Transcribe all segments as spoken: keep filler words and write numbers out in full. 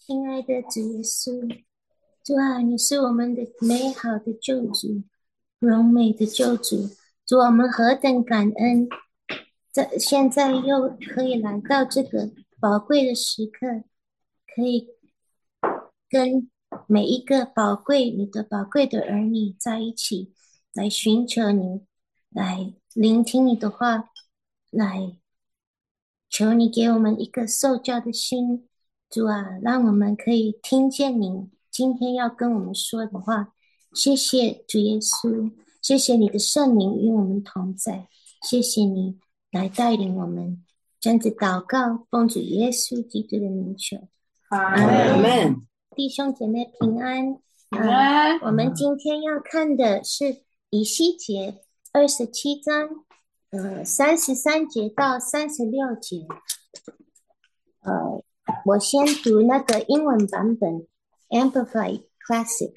亲爱的主耶稣，主啊，你是我们的美好的救主，荣美的救主。主，我们何等感恩，在现在又可以来到这个宝贵的时刻，可以跟每一个宝贵你的宝贵的儿女在一起，来寻求你，来聆听你的话，来求你给我们一个受教的心。主啊，让我们可以听见你今天要跟我们说的话。谢谢主耶稣，谢谢你的圣灵与我们同在，谢谢你来带领我们。这样子祷告，奉主耶稣基督的名求，阿们。弟兄姐妹平安。平安、呃、我们今天要看的是以西结二十七章呃三十三节到三十六节。呃我先读那个英文版本 Amplified Classic。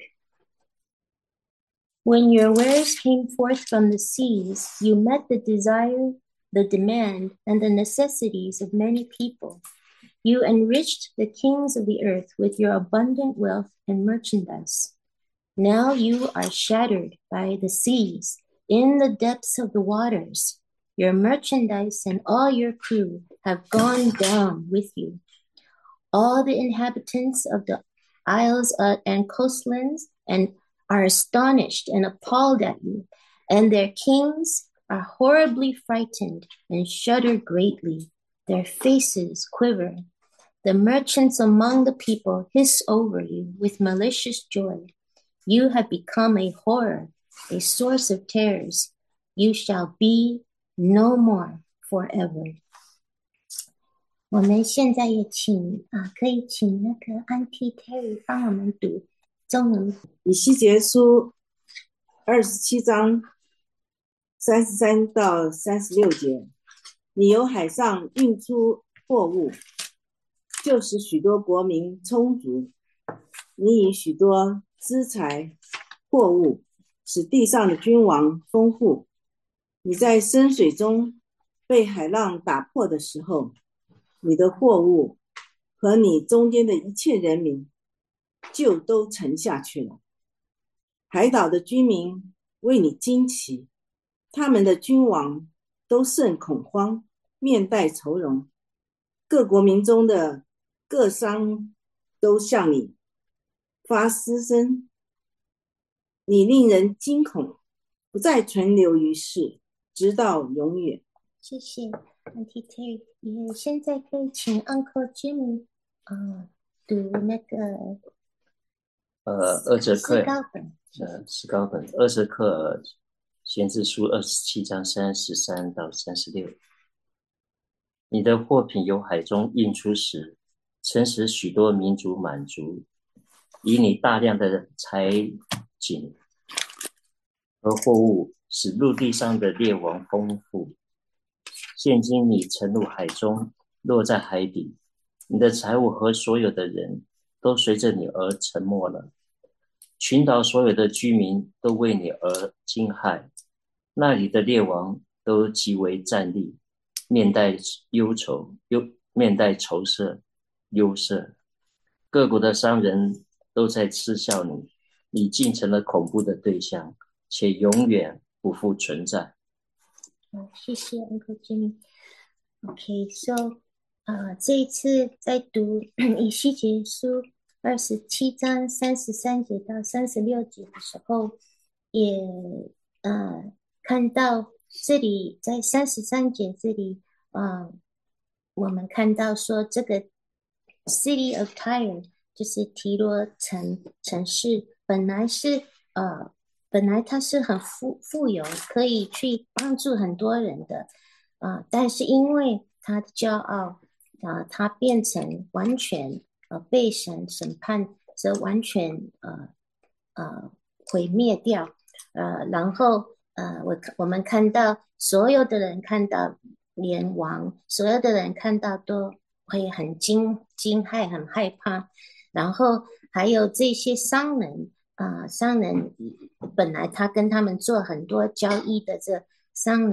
When your wares came forth from the seas, you met the desire, the demand, and the necessities of many people. You enriched the kings of the earth with your abundant wealth and merchandise. Now you are shattered by the seas in the depths of the waters. Your merchandise and all your crew have gone down with you. All the inhabitants of the isles and coastlands and are astonished and appalled at you, and their kings are horribly frightened and shudder greatly. Their faces quiver. The merchants among the people hiss over you with malicious joy. You have become a horror, a source of terrors. You shall be no more forever. 我们现在也请啊，可以请那个 Auntie Terry 帮我们读中文。 以西结书二十七章三十三到三十六节，你由海上运出货物，就使许多国民充足。你以许多资财货物，使地上的君王丰富。你在深水中被海浪打破的时候，你的货物和你中间的一切人民就都沉下去了。海岛的居民为你惊奇，他们的君王都甚恐慌，面带愁容。各国民中的各商都向你发嘶声，你令人惊恐，不再存留于世，直到永远。 谢谢 Auntie Terry。 也现在可以请 Uncle Jimmy 呃读那个呃二折克诗高本呃诗高本二折克先知书二十七章三十三到三十六。你的货品由海中运出时，曾使许多民族满足，以你大量的财锦和货物，使陆地上的列王丰富。现今你沉入海中，落在海底，你的财物和所有的人都随着你而沉没了。群岛所有的居民都为你而惊骇，那里的列王都极为战栗，面带忧愁，忧面带愁色，忧色。各国的商人都在嗤笑你，你竟成了恐怖的对象，且永远不复存在。 好，谢谢 Uncle Jimmy。OK， so 呃，这一次在读以西结书二十七章三十三节到三十六节的时候，也呃看到这里在三十三节这里，呃，我们看到说这个 City of Tyre 就是提罗城城市，本来是呃本来它是很富富有，可以去帮助很多人的，呃，但是因为他的骄傲，呃，他变成完全呃被神审判，则完全呃呃毁灭掉，呃，然后呃我我们看到所有的人看到连王，所有的人看到都会很惊惊骇，很害怕，然后还有这些商人。啊、呃，商人本来他跟他们做很多交易的这商人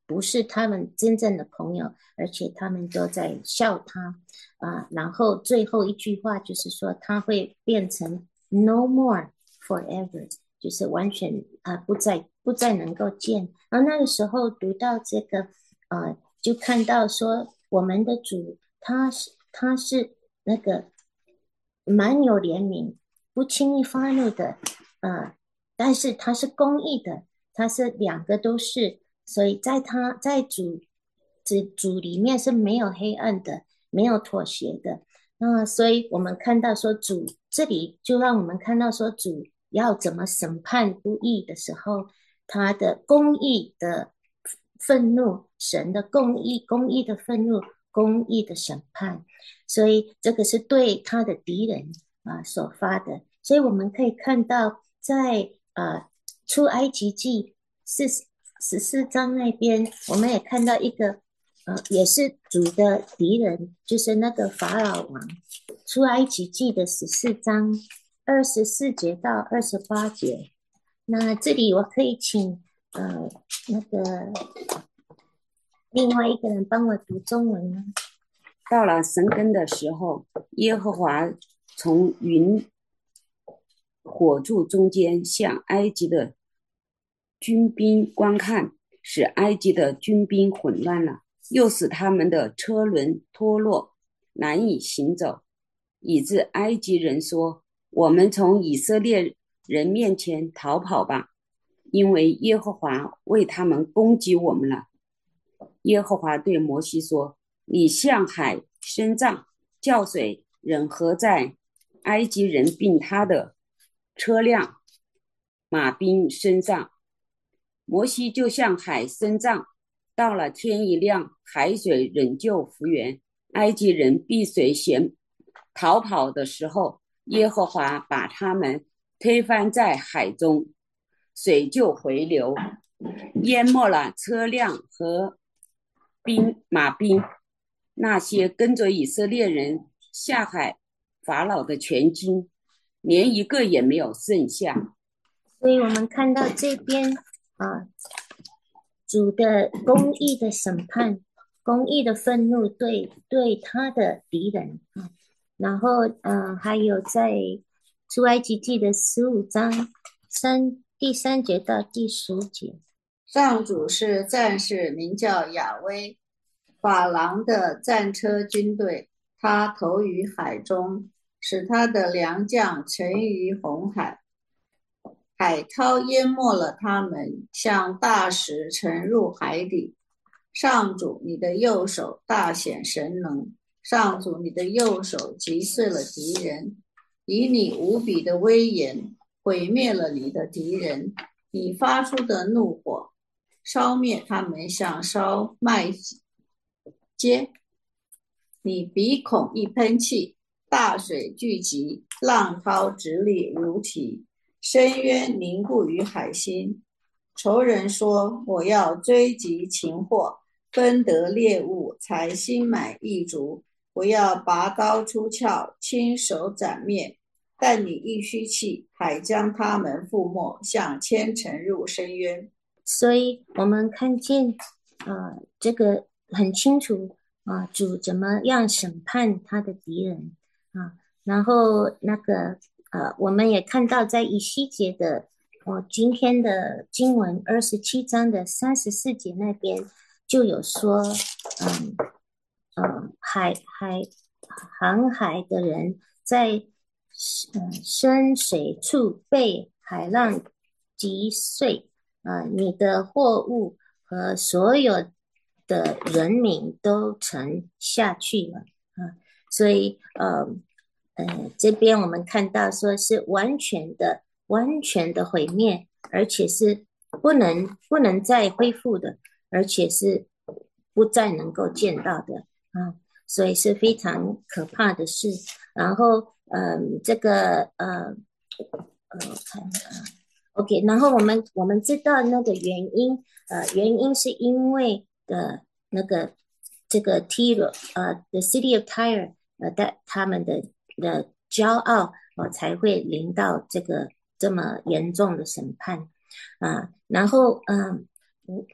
不是他们真正的朋友，而且他们都在笑他啊。然后最后一句话就是说，他会变成 no more forever，就是完全啊、呃、不再不再能够见。然后那个时候读到这个，呃，就看到说我们的主他是他是那个蛮有怜悯，不轻易发怒的，呃，但是他是公义的，他是两个都是，所以在他在主主主里面是没有黑暗的，没有妥协的。那所以我们看到说主这里就让我们看到说主要怎么审判不义的时候，他的公义的愤怒，神的公义，公义的愤怒，公义的审判，所以这个是对他的敌人啊所发的。所以我们可以看到在呃出埃及记四十四章那边，我们也看到一个呃也是主的敌人，就是那个法老王。出埃及记的十四章二十四节到二十八节，那这里我可以请呃那个另外一个人帮我读中文吗？ 到了神更的时候，耶和华从云火柱中间向埃及的军兵观看，使埃及的军兵混乱了，又使他们的车轮脱落，难以行走，以致埃及人说：我们从以色列人面前逃跑吧，因为耶和华为他们攻击我们了。耶和华对摩西说：你向海伸杖，叫水忍合在埃及人并他的车辆马兵身上。摩西就向海伸杖，到了天一亮，海水仍旧复原。埃及人避水险逃跑的时候，耶和华把他们推翻在海中，水就回流，淹没了车辆和兵马兵。那些跟着以色列人下海法老的全军，连一个也没有剩下。 所以我们看到这边啊，主的公义的审判，公义的愤怒对对他的敌人啊，然后呃还有在出埃及记的十五章三第三节到第十节， 上主是战士，名叫亚威，法郎的战车军队，他投于海中，使他的良将沉于红海。海涛淹没了他们，像大石沉入海底。上主，你的右手大显神能，上主，你的右手击碎了敌人，以你无比的威严毁灭了你的敌人。你发出的怒火烧灭他们，像烧麦秸。你鼻孔一喷气，大水聚集，浪涛直立如堤，深渊凝固于海心。仇人说：我要追击擒获，分得猎物，才心满意足。我要拔刀出鞘，亲手斩灭。但你一吸气，海将他们覆没，像铅沉入深渊。 所以我们看见呃这个很清楚啊、呃，主怎么样审判他的敌人啊，然后那个呃我们也看到在以西结的哦今天的经文二十七章的三十四节那边就有说，嗯呃海海航海的人在呃深水处被海浪击碎。呃，你的货物和所有的人民都沉下去了啊，所以呃呃，这边我们看到说是完全的、完全的毁灭，而且是不能不能再恢复的，而且是不再能够见到的啊，所以是非常可怕的事。然后嗯、呃，这个呃呃，我看啊。OK， 然后我们我们知道那个原因，呃，原因是因为的那个这个 Tyre， 呃 ，the city of Tyre， 呃，的他们的的骄傲，呃，才会临到这个这么严重的审判，啊、呃，然后嗯，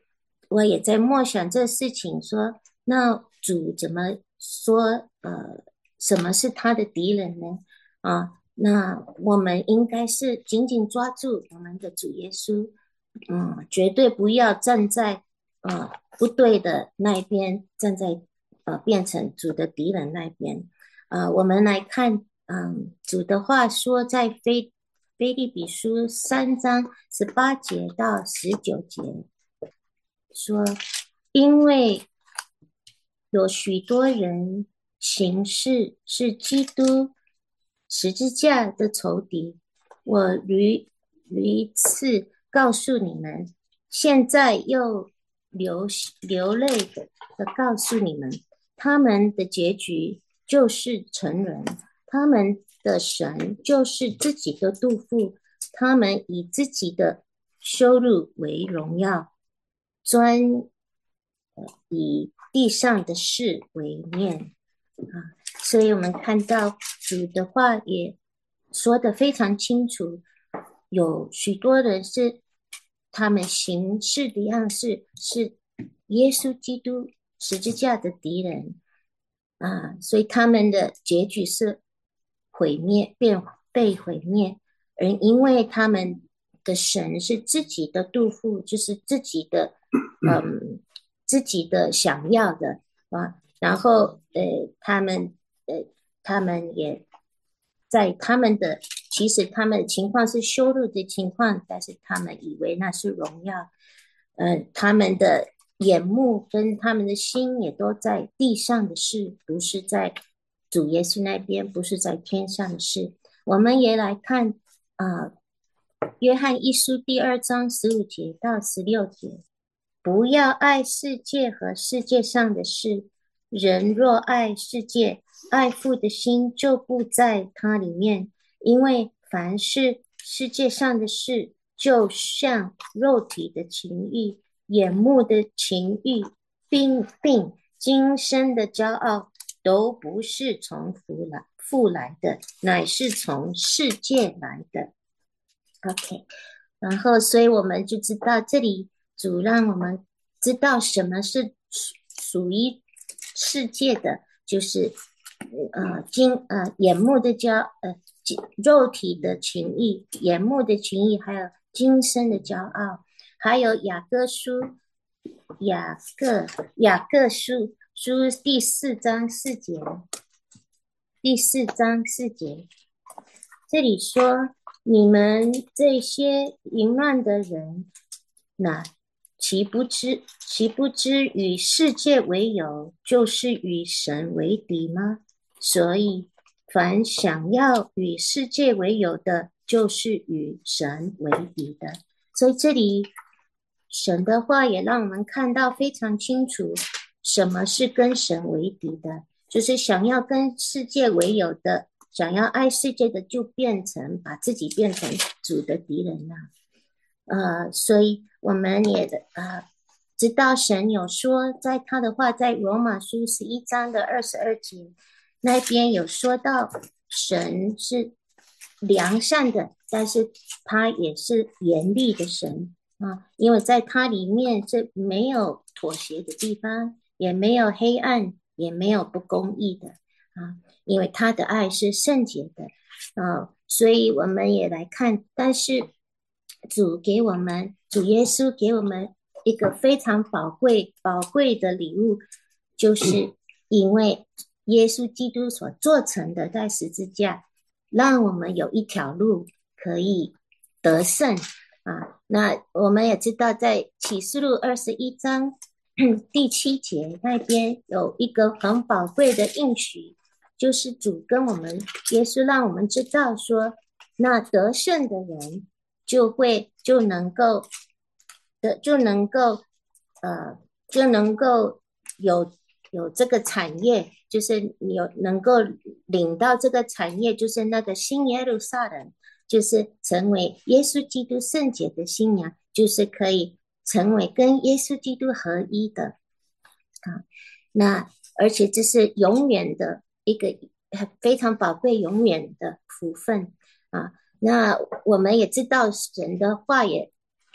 我也在默想这事情说，那主怎么说？呃，什么是他的敌人呢？啊，那我们应该是紧紧抓住我们的主耶稣，嗯，绝对不要站在呃不对的那一边，站在呃变成主的敌人那边。呃，我们来看，嗯，主的话说在菲菲利比书三章十八节到十九节。说，因为有许多人行事是基督十字架的仇敌，我屡屡次告诉你们，现在又流流泪的告诉你们，他们的结局就是成人，他们的神就是自己的肚腹，他们以自己的羞辱为荣耀，专以地上的事为念啊。所以我们看到主的话也说得非常清楚，有许多人是他们行事的样式是耶稣基督十字架的敌人啊，所以他们的结局是毁灭，变被毁灭，而因为他们的神是自己的肚腹，就是自己的嗯自己的想要的啊，然后呃他们呃他们也在他们的其实他们的情况是羞辱的情况，但是他们以为那是荣耀，呃他们的眼目跟他们的心也都在地上的事，不是在主耶稣那边，不是在天上的事。我们也来看啊、呃，约翰一书第二章十五节到十六节，不要爱世界和世界上的事，人若爱世界，爱父的心就不在它里面，因为凡是世界上的事，就像肉体的情欲、眼目的情欲，并并今生的骄傲，都不是从父来父来的，乃是从世界来的。OK， 然后所以我们就知道这里主让我们知道什么是属于世界的，就是呃经呃眼目的骄呃肉体的情欲，眼目的情欲，还有今生的骄傲，还有雅各书雅各雅各书书第四章四节，第四章四节，这里说你们这些淫乱的人，那岂不知岂不知与世界为友，就是与神为敌吗？所以凡想要与世界为友的，就是与神为敌的。所以这里神的话也让我们看到非常清楚，什么是跟神为敌的，就是想要跟世界为友的，想要爱世界的，就变成把自己变成主的敌人了。呃，所以我们也呃知道神有说，在他的话，在罗马书十一章的二十二节那边有说到，神是良善的，但是他也是严厉的神啊，因为在他里面是没有妥协的地方，也没有黑暗，也没有不公义的啊，因为他的爱是圣洁的啊，所以我们也来看，但是主给我们，主耶稣给我们一个非常宝贵宝贵的礼物，就是因为耶稣基督所做成的在十字架，让我们有一条路可以得胜啊。那我们也知道，在启示录二十一章第七节那边有一个很宝贵的应许，就是主跟我们耶稣让我们知道说，那得胜的人就会就能够的就能够呃就能够有有这个产业，就是你有能够领到这个产业，就是那个新耶路撒冷，就是成为耶稣基督圣洁的新娘，就是可以成为跟耶稣基督合一的啊。那而且这是永远的一个非常宝贵永远的福分啊。那我们也知道神的话也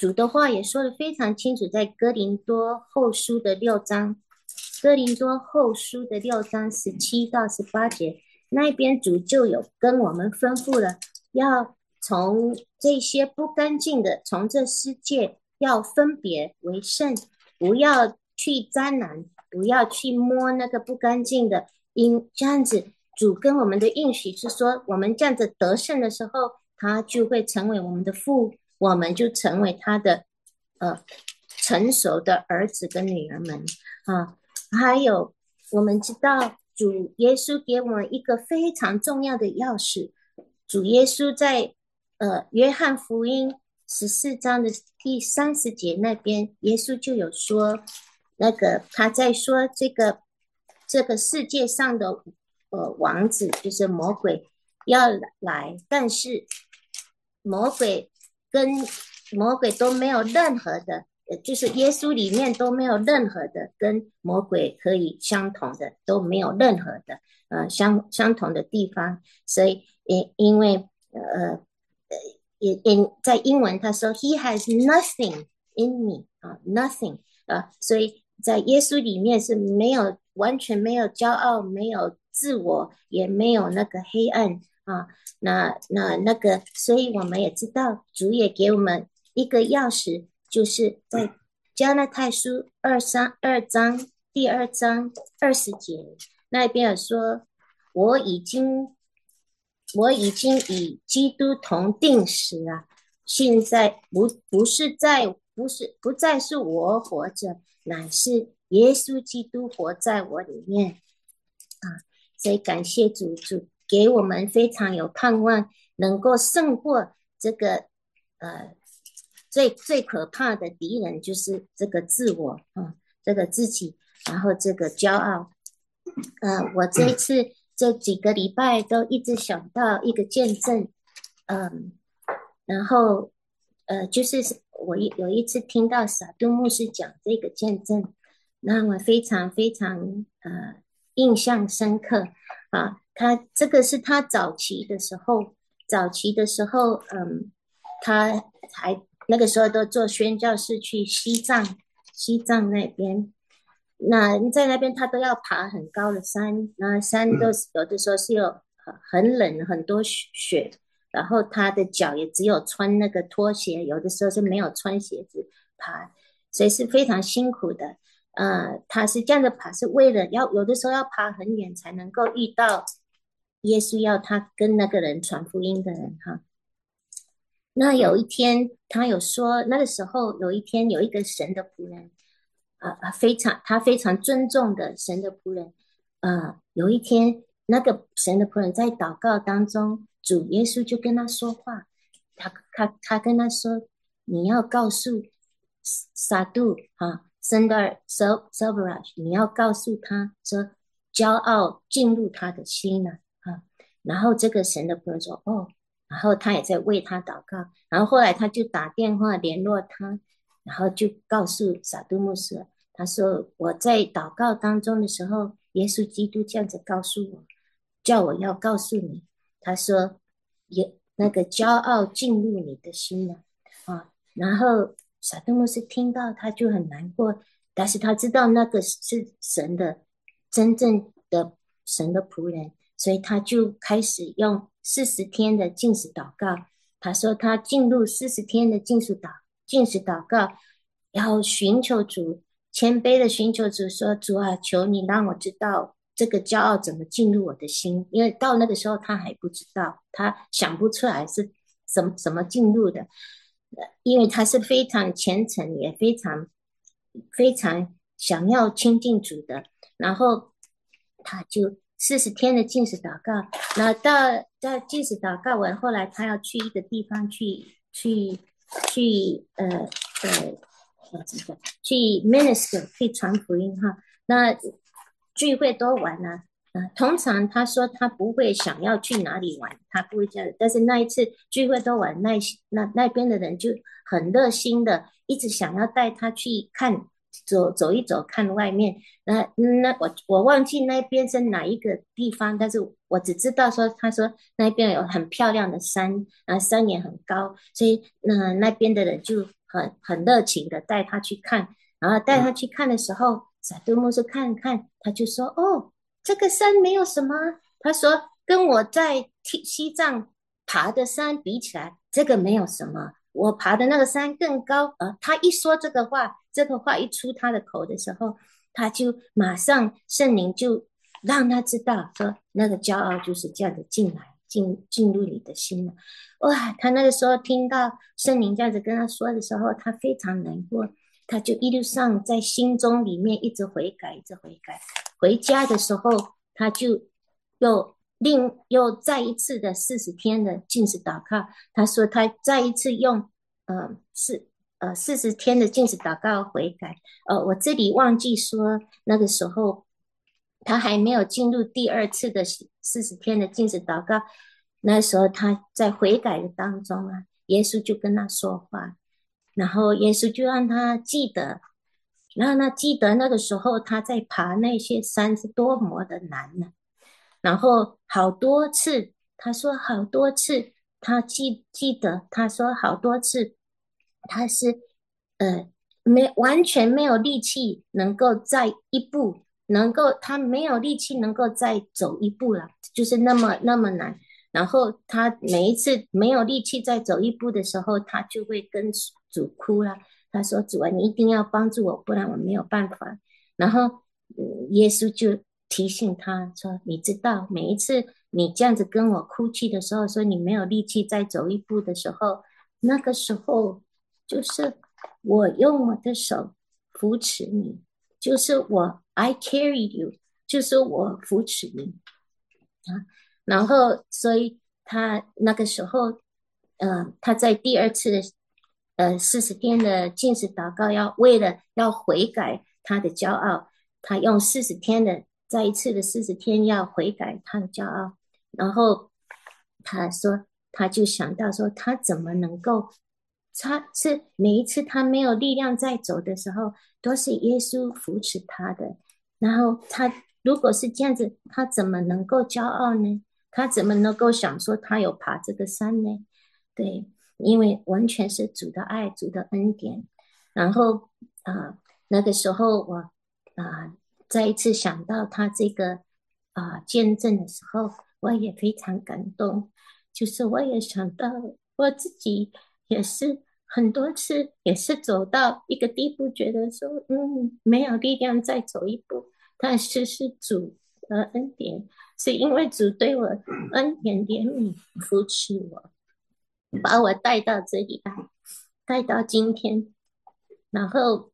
主的话也说得非常清楚，在哥林多后书的六章，哥林多后书的六章十七到十八节，那边主就有跟我们吩咐了，要从这些不干净的，从这世界要分别为圣，不要去沾染，不要去摸那个不干净的，因这样子主跟我们的应许是说，我们这样子得胜的时候，他就会成为我们的父，我们就成为他的呃成熟的儿子跟女儿们啊。还有我们知道主耶稣给我们一个非常重要的钥匙，主耶稣在呃约翰福音十四章的第三十节那边，耶稣就有说，那个他在说这个这个世界上的呃王子就是魔鬼要来，但是魔鬼跟魔鬼都没有任何的，就是耶稣里面都没有任何的跟魔鬼可以相同的，都没有任何的呃相相同的地方，所以因因为呃也因在英文他说 He has nothing in me 啊 nothing 啊，所以在耶稣里面是没有完全没有骄傲，没有自我，也没有那个黑暗啊。那那那个，所以我们也知道，主也给我们一个钥匙，就是在加拉太书二三二章第二章二十节那边有说，我已经我已经与基督同定死啊，现在不不是在不是不再是我活着，乃是耶稣基督活在我里面啊。所以感谢主，主给我们非常有盼望，能够胜过这个呃最最可怕的敌人，就是这个自我啊，这个自己，然后这个骄傲。呃，我这一次这几个礼拜都一直想到一个见证，嗯，然后呃，就是我有一次听到撒都牧师讲这个见证，让我非常非常呃印象深刻啊。他这个是他早期的时候，早期的时候，嗯，他还那个时候都做宣教士去西藏，西藏那边。那在那边他都要爬很高的山，那山都有的时候是有很冷很多雪，然后他的脚也只有穿那个拖鞋，有的时候是没有穿鞋子爬，所以是非常辛苦的。呃，他是这样的爬，是为了要有的时候要爬很远才能够遇到耶稣要他跟那个人传福音的人哈。那有一天他有说，那个时候有一天有一个神的仆人。啊，非常他非常尊重的神的仆人，呃，有一天那个神的仆人在祷告当中，主耶稣就跟他说话，他他他跟他说，你要告诉撒杜啊，森德尔 Salvaraj， 你要告诉他说，骄傲进入他的心了啊。然后这个神的仆人说，哦，然后他也在为他祷告，然后后来他就打电话联络他。然后就告诉撒都牧师，他说我在祷告当中的时候，耶稣基督这样子告诉我，叫我要告诉你，他说也那个骄傲进入你的心了啊。然后撒都牧师听到他就很难过，但是他知道那个是神的真正的神的仆人，所以他就开始用四十天的禁食祷告。他说他进入四十天的禁食祷禁食祷告，然后寻求主，谦卑的寻求主说，主啊，求你让我知道这个骄傲怎么进入我的心，因为到那个时候他还不知道，他想不出来是什么怎么进入的，因为他是非常虔诚，也非常非常想要亲近主的，然后他就四十天的禁食祷告，那到到禁食祷告完，后来他要去一个地方去去去呃呃呃怎么去 minister 去传福音哈。那聚会都完了，呃，通常他说他不会想要去哪里玩，他不会这样，但是那一次聚会都完，那那那边的人就很热心的，一直想要带他去看。走走一走，看外面。那那我我忘记那边是哪一个地方，但是我只知道说，他说那边有很漂亮的山，啊，山也很高，所以那那边的人就很很热情的带他去看，然后带他去看的时候，萨都牧师看看，他就说：哦，这个山没有什么。他说跟我在西藏爬的山比起来，这个没有什么。我爬的那个山更高。呃，他一说这个话，这个话一出他的口的时候，他就马上圣灵就让他知道，说那个骄傲就是这样子进来，进进入你的心了。哇，他那个时候听到圣灵这样子跟他说的时候，他非常难过，他就一路上在心中里面一直悔改，一直悔改。回家的时候，他就又另又再一次的四十天的禁食祷告。他说他再一次用呃四呃四十天的禁食祷告悔改。呃，我这里忘记说，那个时候他还没有进入第二次的四十天的禁食祷告。那时候他在悔改的当中啊，耶稣就跟他说话，然后耶稣就让他记得，让他记得那个时候他在爬那些山是多么的难呢。然后好多次，他说好多次，他记记得，他说好多次，他是呃没完全没有力气能够再一步，能够他没有力气能够再走一步了，就是那么那么难。然后他每一次没有力气再走一步的时候，他就会跟主哭了。他说：主啊，你一定要帮助我，不然我没有办法。然后、嗯、耶稣就提醒他说：你知道每一次你这样子跟我哭泣的时候，说你没有力气再走一步的时候，那个时候就是我用我的手扶持你，就是我 I carry you， 就是我扶持你啊。然后所以他那个时候呃，他在第二次的呃四十天的禁食祷告，要为了要悔改他的骄傲，他用四十天的再一次的四十天要悔改他的骄傲。然后他说他就想到说他怎么能够，他是每一次他没有力量再走的时候，都是耶稣扶持他的。然后他如果是这样子，他怎么能够骄傲呢？他怎么能够想说他有爬这个山呢？对，因为完全是主的爱，主的恩典。然后啊、呃，那个时候我啊、呃、再一次想到他这个啊、呃、见证的时候，我也非常感动。就是我也想到我自己也是很多次也是走到一个地步，觉得说嗯没有力量再走一步，但是是主的恩典，是因为主对我恩典怜悯扶持我，把我带到这里来，带到今天。然后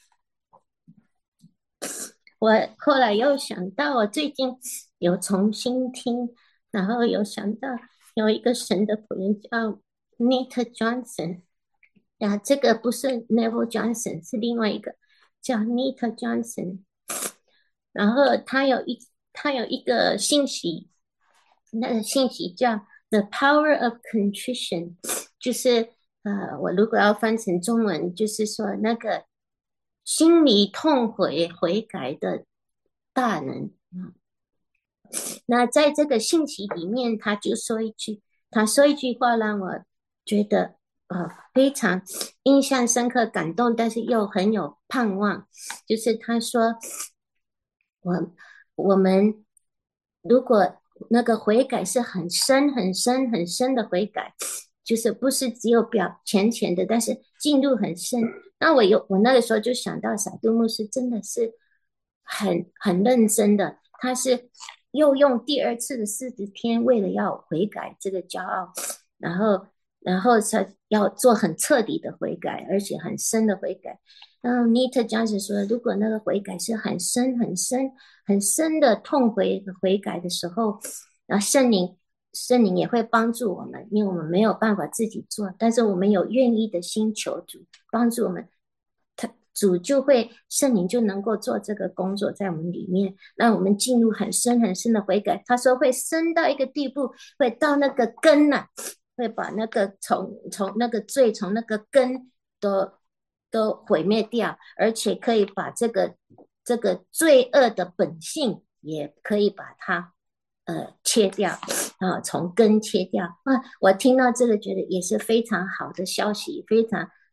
我后来又想到，我最近有重新听，然后有想到有一个神的仆人叫 Nita Johnson， 啊，这个不是 Neville Johnson， 是另外一个叫 Nita Johnson。然后他有一他有一个信息，那个信息叫 The Power of Contrition， 就是呃，我如果要翻成中文，就是说那个心里痛悔悔改的大能。那在这个信息里面，他就说一句，他说一句话让我觉得呃非常印象深刻、感动，但是又很有盼望。就是他说，我我们如果那个悔改是很深、很深、很深的悔改，就是不是只有表浅浅的，但是进入很深。那我有我那个时候就想到，撒都牧师真的是很很认真的，他是又用第二次的四十天，为了要悔改这个骄傲，然后然后才要做很彻底的悔改，而且很深的悔改。然后 Nita Johnson 说，如果那个悔改是很深很深很深的痛悔的悔改的时候，然后圣灵圣灵也会帮助我们，因为我们没有办法自己做，但是我们有愿意的心求主帮助我们，他主就会圣灵就能够做这个工作在我们里面，让我们进入很深很深的悔改。他说会深到一个地步，会到那个根啊，会把那个从从那个罪从那个根都都毁灭掉，而且可以把这个这个罪恶的本性也可以把它呃切掉啊，从根切掉啊。我听到这个觉得也是非常好的消息，非常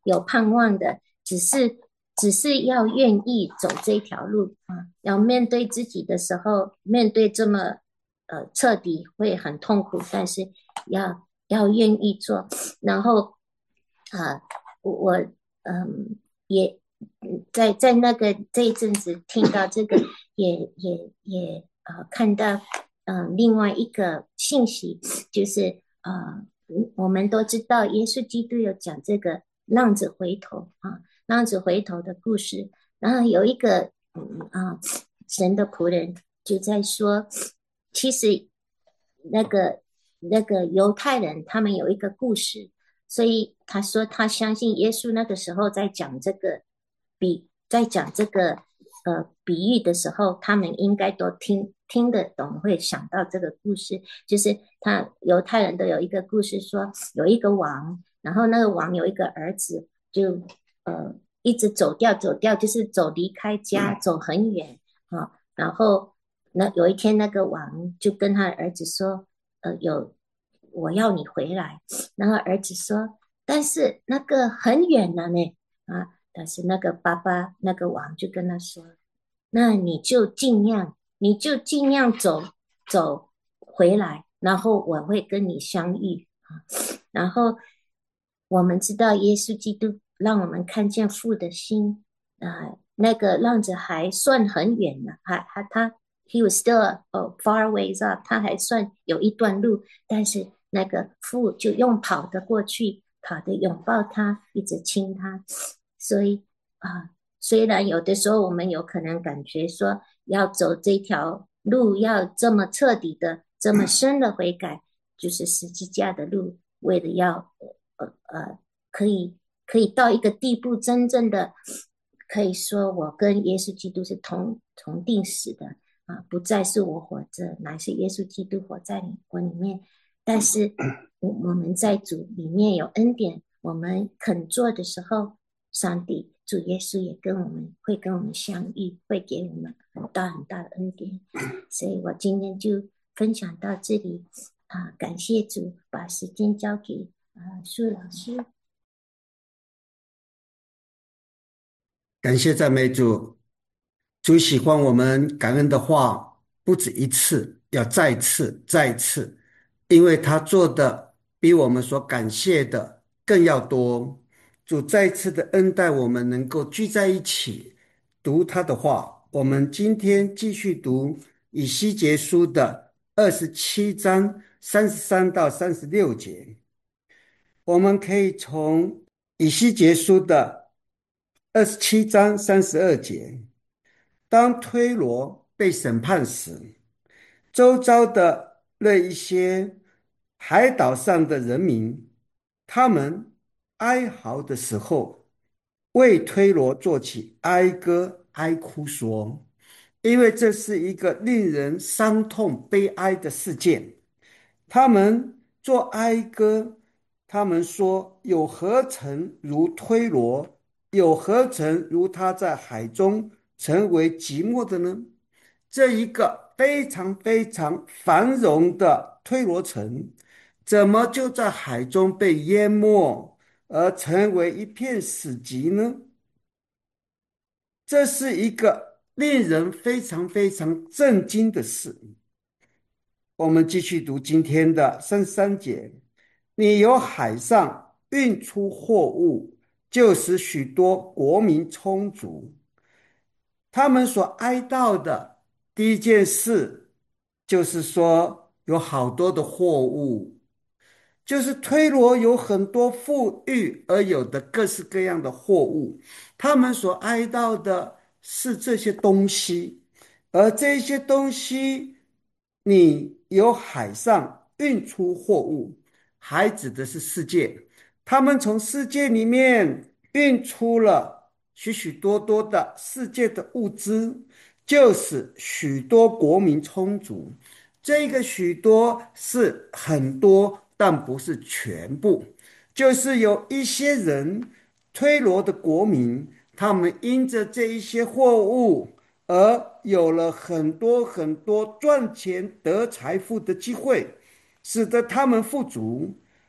有盼望的，只是只是要愿意走这条路啊，要面对自己的时候，面对这么呃彻底会很痛苦，但是要要愿意做，然后啊，我我嗯也在在那个这一阵子听到这个，也也也呃看到嗯、呃、另外一个信息，就是呃我们都知道耶稣基督有讲这个浪子回头啊，浪子回头的故事，然后有一个嗯啊神的仆人就在说，其实那个那个犹太人他们有一个故事。所以他说他相信耶稣那个时候在讲这个比在讲这个呃比喻的时候，他们应该都听听得懂，会想到这个故事。就是他犹太人都有一个故事说，有一个王，然后那个王有一个儿子，就呃一直走掉走掉，就是走离开家，走很远啊。然后那有一天那个王就跟他的儿子说，呃有我要你回来。然后儿子说：“但是那个很远了呢，啊！”但是那个爸爸那个王就跟他说：“那你就尽量，你就尽量走走回来，然后我会跟你相遇啊。”然后我们知道耶稣基督让我们看见父的心啊，那个浪子还算很远呢，还还他 he was still a far ways up，他还算有一段路，但是那个父就用跑的过去，跑的拥抱他，一直亲他。所以啊，虽然有的时候我们有可能感觉说要走这条路要这么彻底的、这么深的悔改，就是十字架的路，为了要呃呃可以可以到一个地步，真正的可以说我跟耶稣基督是同同定死的啊，不再是我活着，乃是耶稣基督活在我里面。但是我我们在主里面有恩典，我们肯做的时候，上帝主耶稣也跟我们会跟我们相遇，会给我们很大很大的恩典。所以我今天就分享到这里啊，感谢主，把时间交给啊苏老师。 感谢赞美主，主喜欢我们感恩的话，不止一次，要再次、再次，因为他做的比我们所感谢的更要多。主再次的恩待我们，能够聚在一起读他的话。我们今天继续读以西结书的二十七章三十三到三十六节。我们可以从以西结书的二十七章三十二节，当推罗被审判时，周遭的那一些海岛上的人民，他们哀嚎的时候，为推罗做起哀歌哀哭说，因为这是一个令人伤痛悲哀的事件。他们做哀歌，他们说：有何城如推罗？有何城如他在海中成为寂寞的呢？这一个非常非常繁荣的推罗城，怎么就在海中被淹没，而成为一片死寂呢？这是一个令人非常非常震惊的事。我们继续读今天的三十三节。你由海上运出货物，就使许多国民充足。他们所哀悼的第一件事，就是说有好多的货物，就是推罗有很多富裕而有的各式各样的货物，他们所哀悼的是这些东西，而这些东西，你由海上运出货物，还指的是世界，他们从世界里面运出了许许多多的世界的物资，就使许多国民充足。这个许多是很多，但不是全部，就是有一些人，推罗的国民，他们因着这一些货物而有了很多很多赚钱得财富的机会，使得他们富足。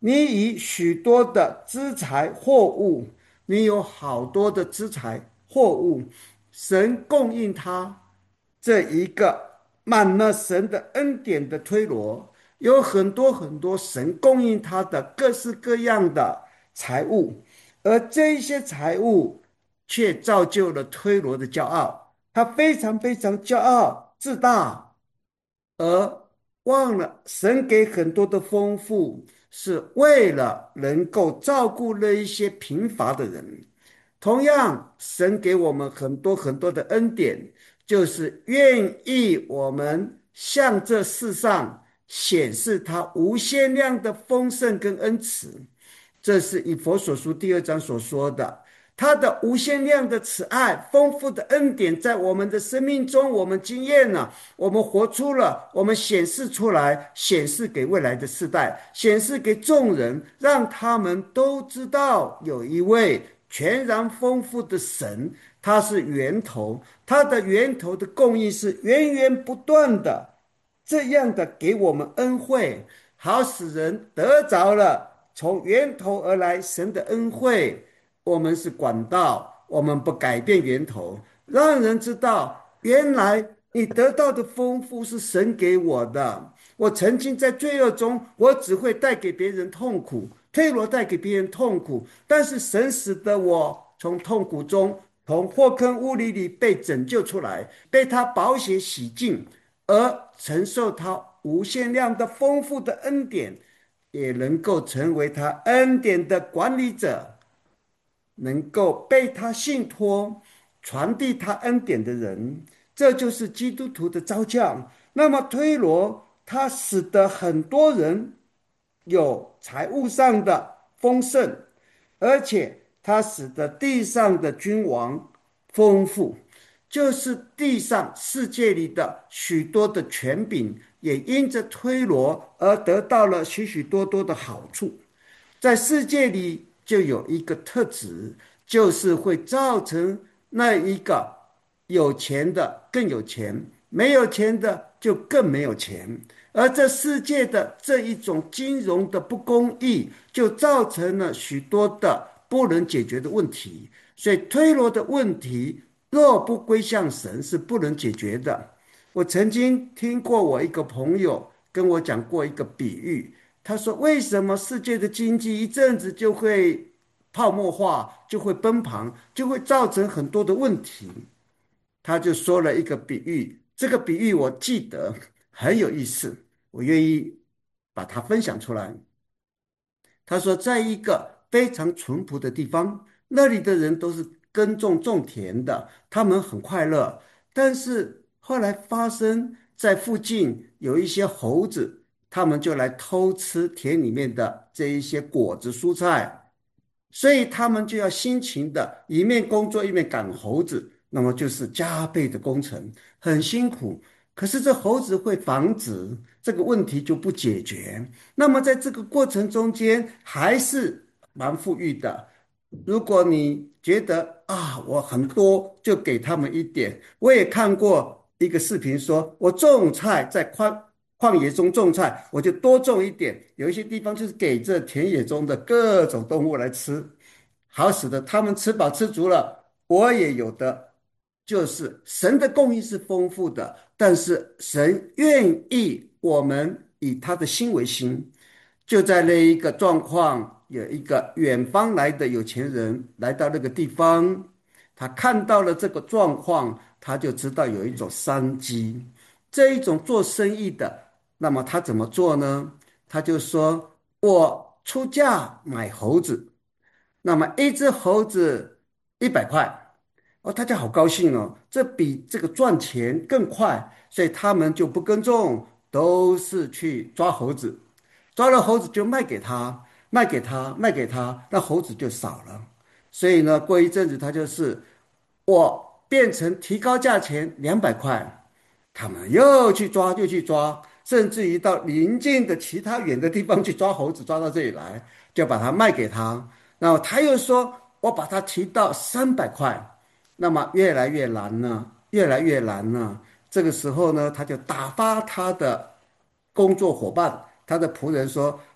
你以许多的资财货物，你有好多的资财货物，神供应他这一个满了神的恩典的推罗，有很多很多神供应他的各式各样的财物，而这些财物却造就了推罗的骄傲，他非常非常骄傲自大，而忘了神给很多的丰富是为了能够照顾那一些贫乏的人。同样，神给我们很多很多的恩典，就是愿意我们向这世上显示他无限量的丰盛跟恩慈。这是以佛所书第二章所说的，他的无限量的慈爱、丰富的恩典，在我们的生命中，我们经验了，我们活出了，我们显示出来，显示给未来的世代，显示给众人，让他们都知道有一位全然丰富的神，他是源头，他的源头的供应是源源不断的，这样的给我们恩惠，好使人得着了从源头而来神的恩惠。我们是管道，我们不改变源头，让人知道原来你得到的丰富是神给我的。我曾经在罪恶中，我只会带给别人痛苦，推罗带给别人痛苦，但是神使得我从痛苦中，从祸坑污泥里被拯救出来，被他宝血洗净，而承受他无限量的丰富的恩典，也能够成为他恩典的管理者，能够被他信托，传递他恩典的人。这就是基督徒的召叫。那么推罗他使得很多人有财务上的丰盛，而且他使得地上的君王丰富，就是地上世界里的许多的权柄也因着推罗而得到了许许多多的好处。在世界里就有一个特质，就是会造成那一个有钱的更有钱，没有钱的就更没有钱。而这世界的这一种金融的不公义，就造成了许多的不能解决的问题。所以推罗的问题若不归向神是不能解决的。我曾经听过我一个朋友跟我讲过一个比喻，他说为什么世界的经济一阵子就会泡沫化，就会崩盘，就会造成很多的问题。他就说了一个比喻，这个比喻我记得很有意思，我愿意把它分享出来。他说在一个非常淳朴的地方，那里的人都是耕种种田的，他们很快乐。但是后来发生在附近有一些猴子，他们就来偷吃田里面的这一些果子蔬菜，所以他们就要辛勤的一面工作一面赶猴子，那么就是加倍的工程，很辛苦。可是这猴子会防止这个问题就不解决，那么在这个过程中间还是蛮富裕的。如果你觉得啊，我很多就给他们一点，我也看过一个视频说，我种菜在旷旷野中种菜，我就多种一点，有一些地方就是给这田野中的各种动物来吃，好使得他们吃饱吃足了，我也有的。就是神的供应是丰富的，但是神愿意我们以他的心为心。就在那一个状况，有一个远方来的有钱人来到那个地方，他看到了这个状况，他就知道有一种商机，这一种做生意的。那么他怎么做呢？他就说我出价买猴子，那么一只猴子一百块。哦，大家好高兴哦，这比这个赚钱更快，所以他们就不耕种，都是去抓猴子，抓了猴子就卖给他，卖给他，卖给他，那猴子就少了。所以呢，过一阵子他就是我变成提高价钱两百块，他们又去抓，又去抓，甚至于到邻近的其他远的地方去抓猴子，抓到这里来，就把它卖给他。然后他又说，我把它提到三百块。那么越来越难了，越来越难了。这个时候呢，他就打发他的工作伙伴，他的仆人说：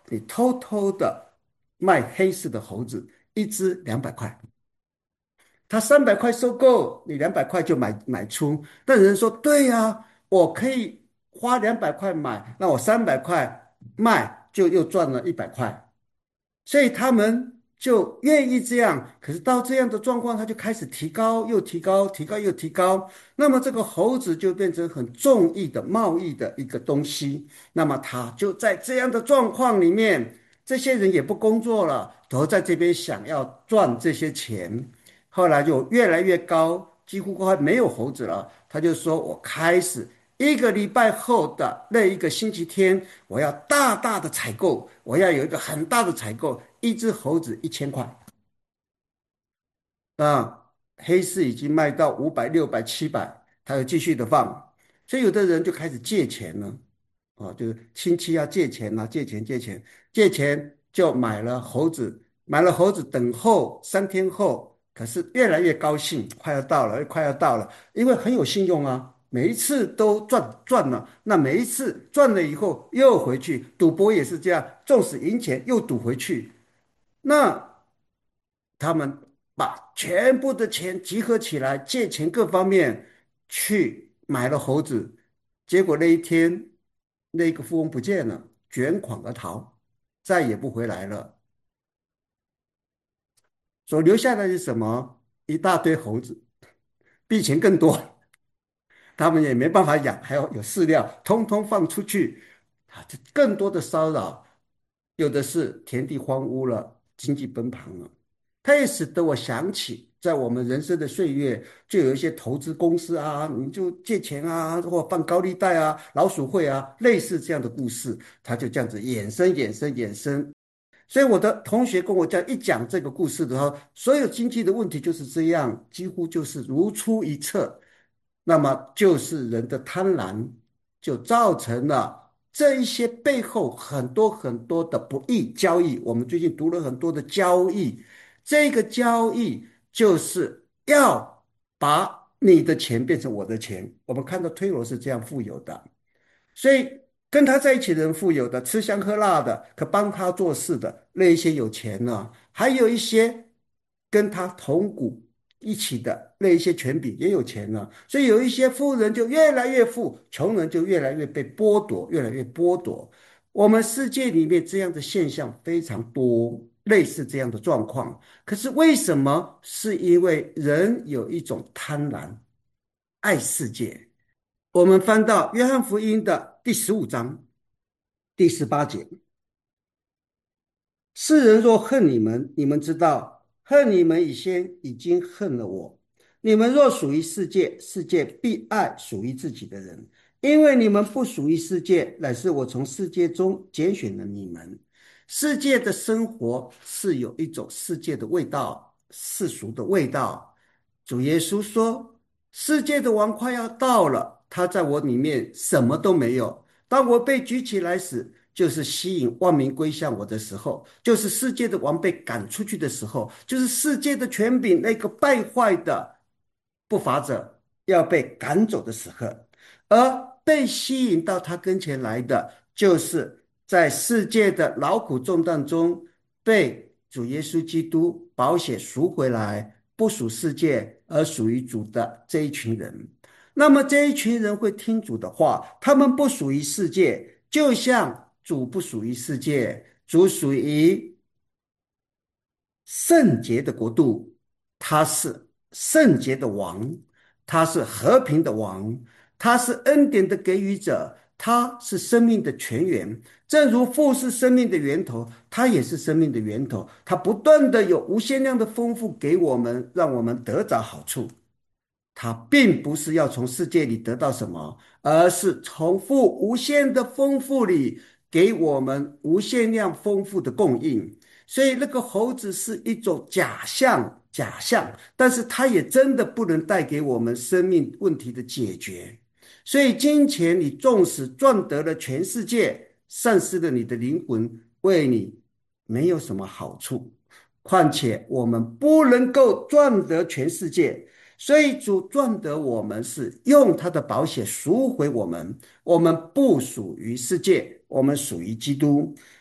你偷偷的卖黑市的猴子，一只两百块，他三百块收购，你两百块就买买出。但人说，对呀，我可以花两百块买，那我三百块卖，就又赚了一百块。所以他们就愿意这样。可是到这样的状况，他就开始提高，又提高，提高又提高。那么这个猴子就变成很重义的贸易的一个东西。那么他就在这样的状况里面，这些人也不工作了，都在这边想要赚这些钱。后来就越来越高，几乎快没有猴子了。他就说：“我开始一个礼拜后的那一个星期天，我要大大的采购，我要有一个很大的采购，一只猴子一千块啊。黑市已经卖到五百、六百、七百，他又继续的放，所以有的人就开始借钱了。”啊，就是亲戚要借钱啊，借钱借钱借钱，就买了猴子，买了猴子，等候三天后，可是越来越高兴，快要到了，快要到了，因为很有信用啊，每一次都赚赚了，那每一次赚了以后又回去，赌博也是这样，纵使赢钱又赌回去，那他们把全部的钱集合起来，借钱各方面去买了猴子，结果那一天，那个富翁不见了，卷款而逃，再也不回来了。所留下来是什么？一大堆猴子，比以前更多。他们也没办法养，还要有饲料，通通放出去，啊，这更多的骚扰，有的是田地荒芜了，经济崩盘了。它也使得我想起，在我们人生的岁月，就有一些投资公司啊，你就借钱啊，或放高利贷啊、老鼠会啊，类似这样的故事，它就这样子衍生、衍生、衍生。所以我的同学跟我讲一讲这个故事的话，所有经济的问题就是这样，几乎就是如出一辙。那么就是人的贪婪，就造成了这一些背后很多很多的不义交易。我们最近读了很多的交易，这个交易就是要把你的钱变成我的钱。我们看到推罗是这样富有的，所以跟他在一起的人富有的，吃香喝辣的，可帮他做事的那一些有钱呢，还有一些跟他同股一起的那一些权柄也有钱呢，所以有一些富人就越来越富，穷人就越来越被剥夺，越来越剥夺。我们世界里面这样的现象非常多，类似这样的状况。可是为什么？是因为人有一种贪婪，爱世界。我们翻到约翰福音的第十五章第十八节：世人若恨你们，你们知道，恨你们以先已经恨了我。你们若属于世界，世界必爱属于自己的人。因为你们不属于世界，乃是我从世界中拣选了你们。世界的生活是有一种世界的味道，世俗的味道。主耶稣说，世界的王快要到了，他在我里面什么都没有。当我被举起来时，就是吸引万民归向我的时候，就是世界的王被赶出去的时候，就是世界的权柄那个败坏的不法者要被赶走的时刻。而被吸引到他跟前来的，就是在世界的劳苦重担中被主耶稣基督宝血赎回来，不属世界而属于主的这一群人。那么这一群人会听主的话，他们不属于世界，就像主不属于世界，主属于圣洁的国度，他是圣洁的王，他是和平的王，他是恩典的给予者，他是生命的泉源。正如父是生命的源头，他也是生命的源头，他不断的有无限量的丰富给我们，让我们得着好处。他并不是要从世界里得到什么，而是从父无限的丰富里给我们无限量丰富的供应。所以那个猴子是一种假象，假象，但是它也真的不能带给我们生命问题的解决。所以金钱你纵使赚得了全世界，丧失了你的灵魂，为你没有什么好处。况且我们不能够赚得全世界，所以主赚得我们是用他的宝血赎回我们，我们不属于世界，我们属于基督。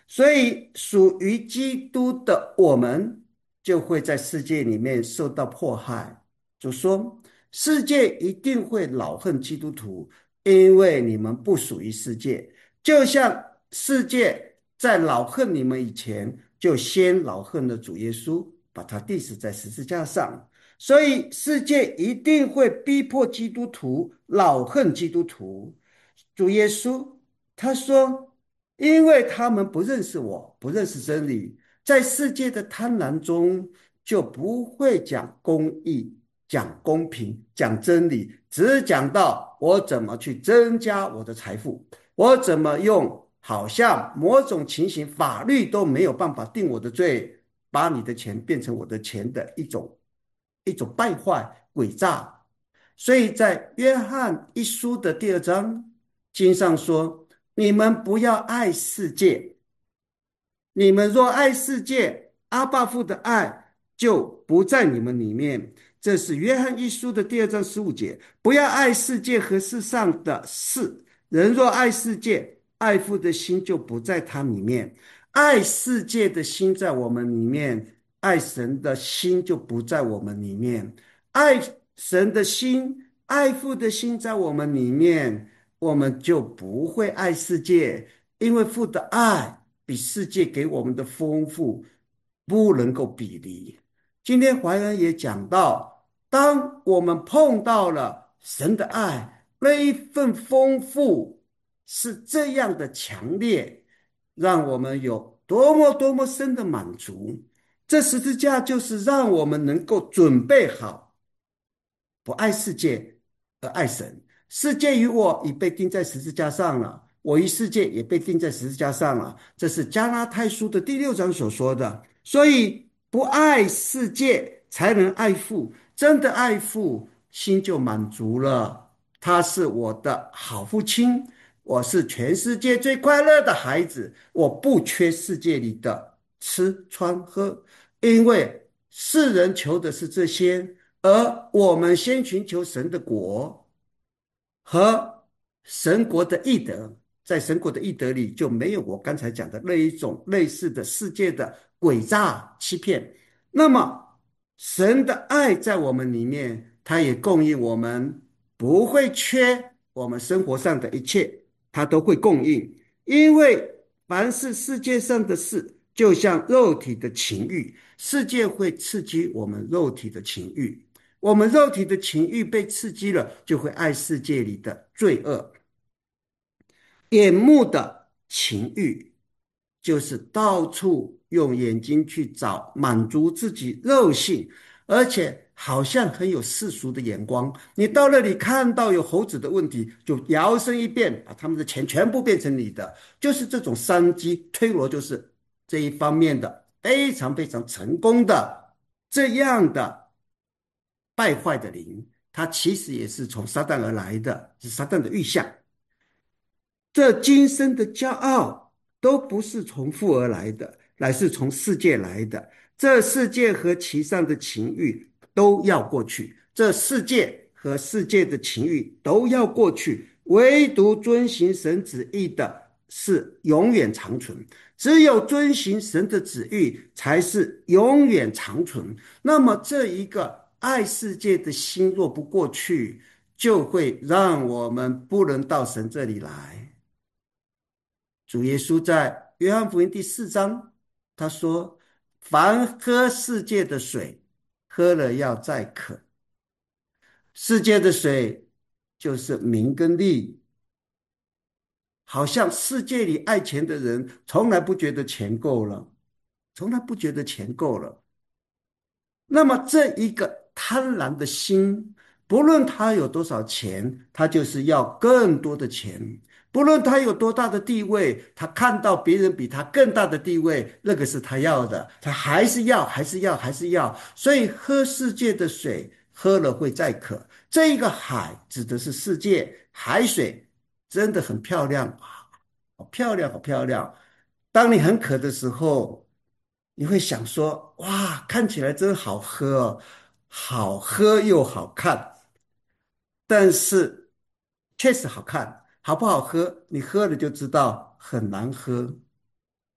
所以属于基督的我们就会在世界里面受到迫害。就说世界一定会恼恨基督徒，因为你们不属于世界，就像世界在恼恨你们以前，就先恼恨了主耶稣，把他钉死在十字架上。所以世界一定会逼迫基督徒，恼恨基督徒。主耶稣他说，因为他们不认识我，不认识真理，在世界的贪婪中就不会讲公义，讲公平，讲真理，只讲到我怎么去增加我的财富，我怎么用好像某种情形法律都没有办法定我的罪，把你的钱变成我的钱的一种一种败坏诡诈。所以在约翰一书的第二章经上说，你们不要爱世界，你们若爱世界，阿爸父的爱就不在你们里面。这是约翰一书的第二章十五节。不要爱世界和世上的事，人若爱世界，爱父的心就不在他里面。爱世界的心在我们里面，爱神的心就不在我们里面。爱神的心，爱父的心在我们里面，我们就不会爱世界，因为父的爱比世界给我们的丰富不能够比拟。今天怀恩也讲到，当我们碰到了神的爱，那一份丰富是这样的强烈，让我们有多么多么深的满足。这十字架就是让我们能够准备好，不爱世界而爱神。世界与我已被钉在十字架上了，我与世界也被钉在十字架上了。这是加拉太书的第六章所说的。所以不爱世界才能爱父，真的爱父，心就满足了。他是我的好父亲，我是全世界最快乐的孩子，我不缺世界里的吃穿喝，因为世人求的是这些，而我们先寻求神的国和神国的义德，在神国的义德里就没有我刚才讲的那一种类似的世界的诡诈欺骗。那么神的爱在我们里面，他也供应我们，不会缺我们生活上的一切，他都会供应。因为凡是世界上的事，就像肉体的情欲，世界会刺激我们肉体的情欲，我们肉体的情欲被刺激了，就会爱世界里的罪恶。眼目的情欲就是到处用眼睛去找满足自己肉性，而且好像很有世俗的眼光。你到那里看到有猴子的问题，就摇身一变，把他们的钱全部变成你的，就是这种商机推罗，就是这一方面的非常非常成功的这样的败坏的灵，它其实也是从撒旦而来的，是撒旦的预象。这今生的骄傲都不是从父而来的，乃是从世界来的。这世界和其上的情欲都要过去，这世界和世界的情欲都要过去，唯独遵行神旨意的是永远长存。只有遵行神的旨意才是永远长存。那么这一个爱世界的心若不过去，就会让我们不能到神这里来。主耶稣在约翰福音第四章他说，凡喝世界的水，喝了要再渴。世界的水就是名跟利，好像世界里爱钱的人从来不觉得钱够了，从来不觉得钱够了。那么这一个贪婪的心，不论他有多少钱，他就是要更多的钱。不论他有多大的地位，他看到别人比他更大的地位，那个是他要的，他还是要，还是要，还是要。所以喝世界的水，喝了会再渴。这一个海指的是世界，海水真的很漂亮，好漂亮，好漂亮。当你很渴的时候，你会想说，哇，看起来真好喝哦，好喝又好看。但是确实好看，好不好喝，你喝了就知道很难喝。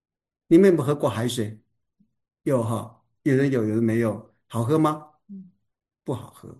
你们有没有喝过海水？有哈，有人有，有人没有。好喝吗？不好喝，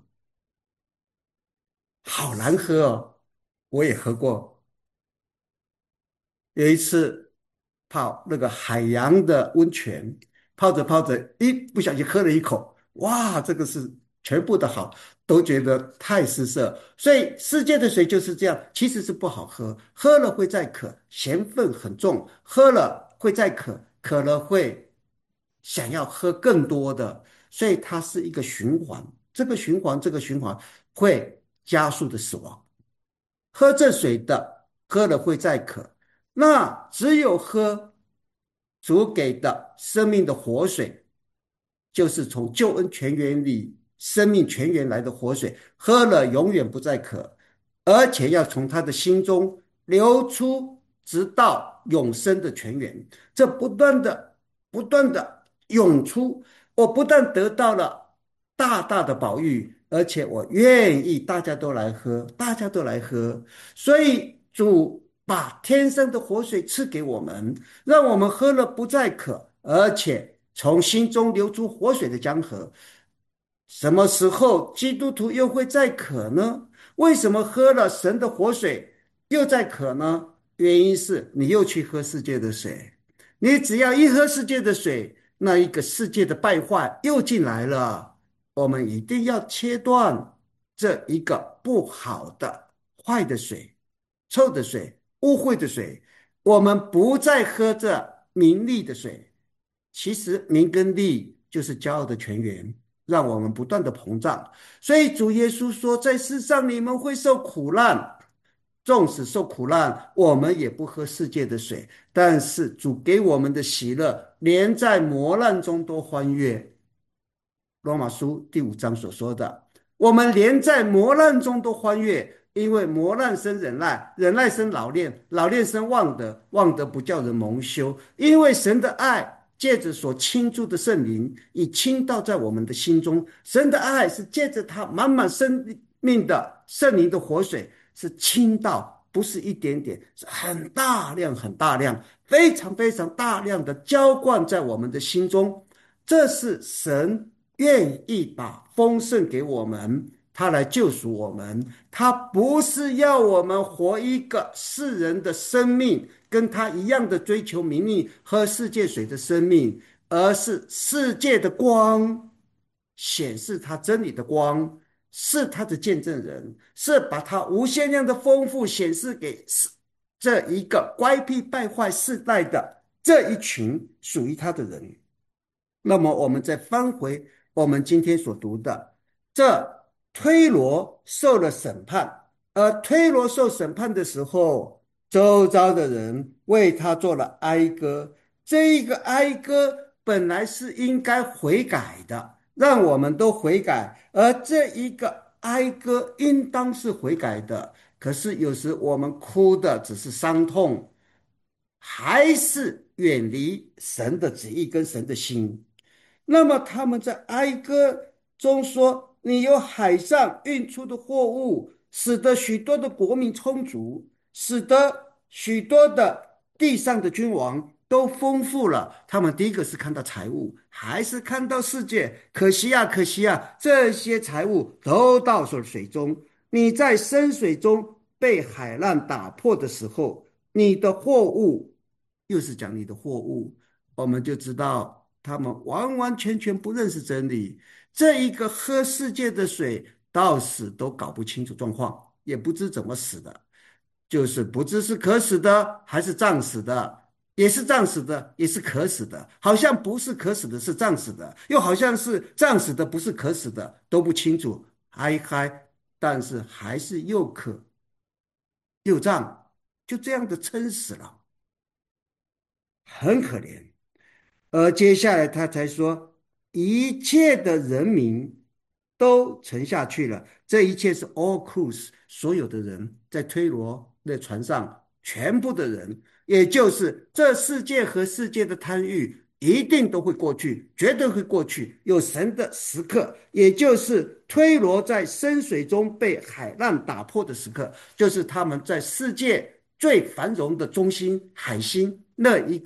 好难喝哦。我也喝过，有一次泡那个海洋的温泉，泡着泡着，一不小心喝了一口，哇，这个是全部的好，都觉得太失色。所以世界的水就是这样，其实是不好喝，喝了会再渴，咸分很重，喝了会再渴，渴了会想要喝更多的，所以它是一个循环，这个循环，这个循环会加速的死亡。喝这水的，喝了会再渴。那只有喝主给的生命的活水，就是从救恩泉源里生命泉源来的活水，喝了永远不再渴，而且要从他的心中流出，直到永生的泉源。这不断的、不断的涌出，我不但得到了大大的宝玉，而且我愿意大家都来喝，大家都来喝。所以主把天生的活水赐给我们，让我们喝了不再渴，而且从心中流出活水的江河。什么时候基督徒又会再渴呢？为什么喝了神的活水又再渴呢？原因是你又去喝世界的水，你只要一喝世界的水，那一个世界的败坏又进来了。我们一定要切断这一个不好的、坏的水、臭的水、污秽的水。我们不再喝这名利的水。其实名跟利就是骄傲的泉源，让我们不断的膨胀。所以主耶稣说，在世上你们会受苦难，纵使受苦难，我们也不喝世界的水，但是主给我们的喜乐，连在磨难中都欢悦。罗马书第五章所说的，我们连在磨难中都欢悦，因为磨难生忍耐，忍耐生老练，老练生望德，望德不叫人蒙羞。因为神的爱借着所倾注的圣灵，已倾倒在我们的心中。神的爱是借着他满满生命的圣灵的活水，是倾倒，不是一点点，是很大量、很大量、非常非常大量的浇灌在我们的心中。这是神愿意把丰盛给我们，他来救赎我们。他不是要我们活一个世人的生命，跟他一样的追求名利和世界水的生命，而是世界的光，显示他真理的光，是他的见证人，是把他无限量的丰富显示给这一个乖僻败坏世代的这一群属于他的人。那么我们再翻回我们今天所读的，这推罗受了审判，而推罗受审判的时候，周遭的人为他做了哀歌。这一个哀歌本来是应该悔改的，让我们都悔改，而这一个哀歌应当是悔改的。可是有时我们哭的只是伤痛，还是远离神的旨意跟神的心。那么他们在哀歌中说，你由海上运出的货物，使得许多的国民充足，使得许多的地上的君王都丰富了。他们第一个是看到财物，还是看到世界？可惜啊，可惜啊，这些财物都到了水中。你在深水中被海浪打破的时候，你的货物，又是讲你的货物，我们就知道他们完完全全不认识真理。这一个喝世界的水，到死都搞不清楚状况，也不知怎么死的，就是不知是渴死的还是胀死的，也是胀死的，也是渴死的，好像不是渴死的，是胀死的，又好像是胀死的，不是渴死的，都不清楚，嗨嗨，但是还是又渴又胀，就这样的撑死了，很可怜。而接下来他才说，一切的人民都沉下去了。这一切是 all crews， 所有的人在推罗的船上，全部的人，也就是这世界和世界的贪欲，一定都会过去，绝对会过去。有神的时刻，也就是推罗在深水中被海浪打破的时刻，就是他们在世界最繁荣的中心海星那一个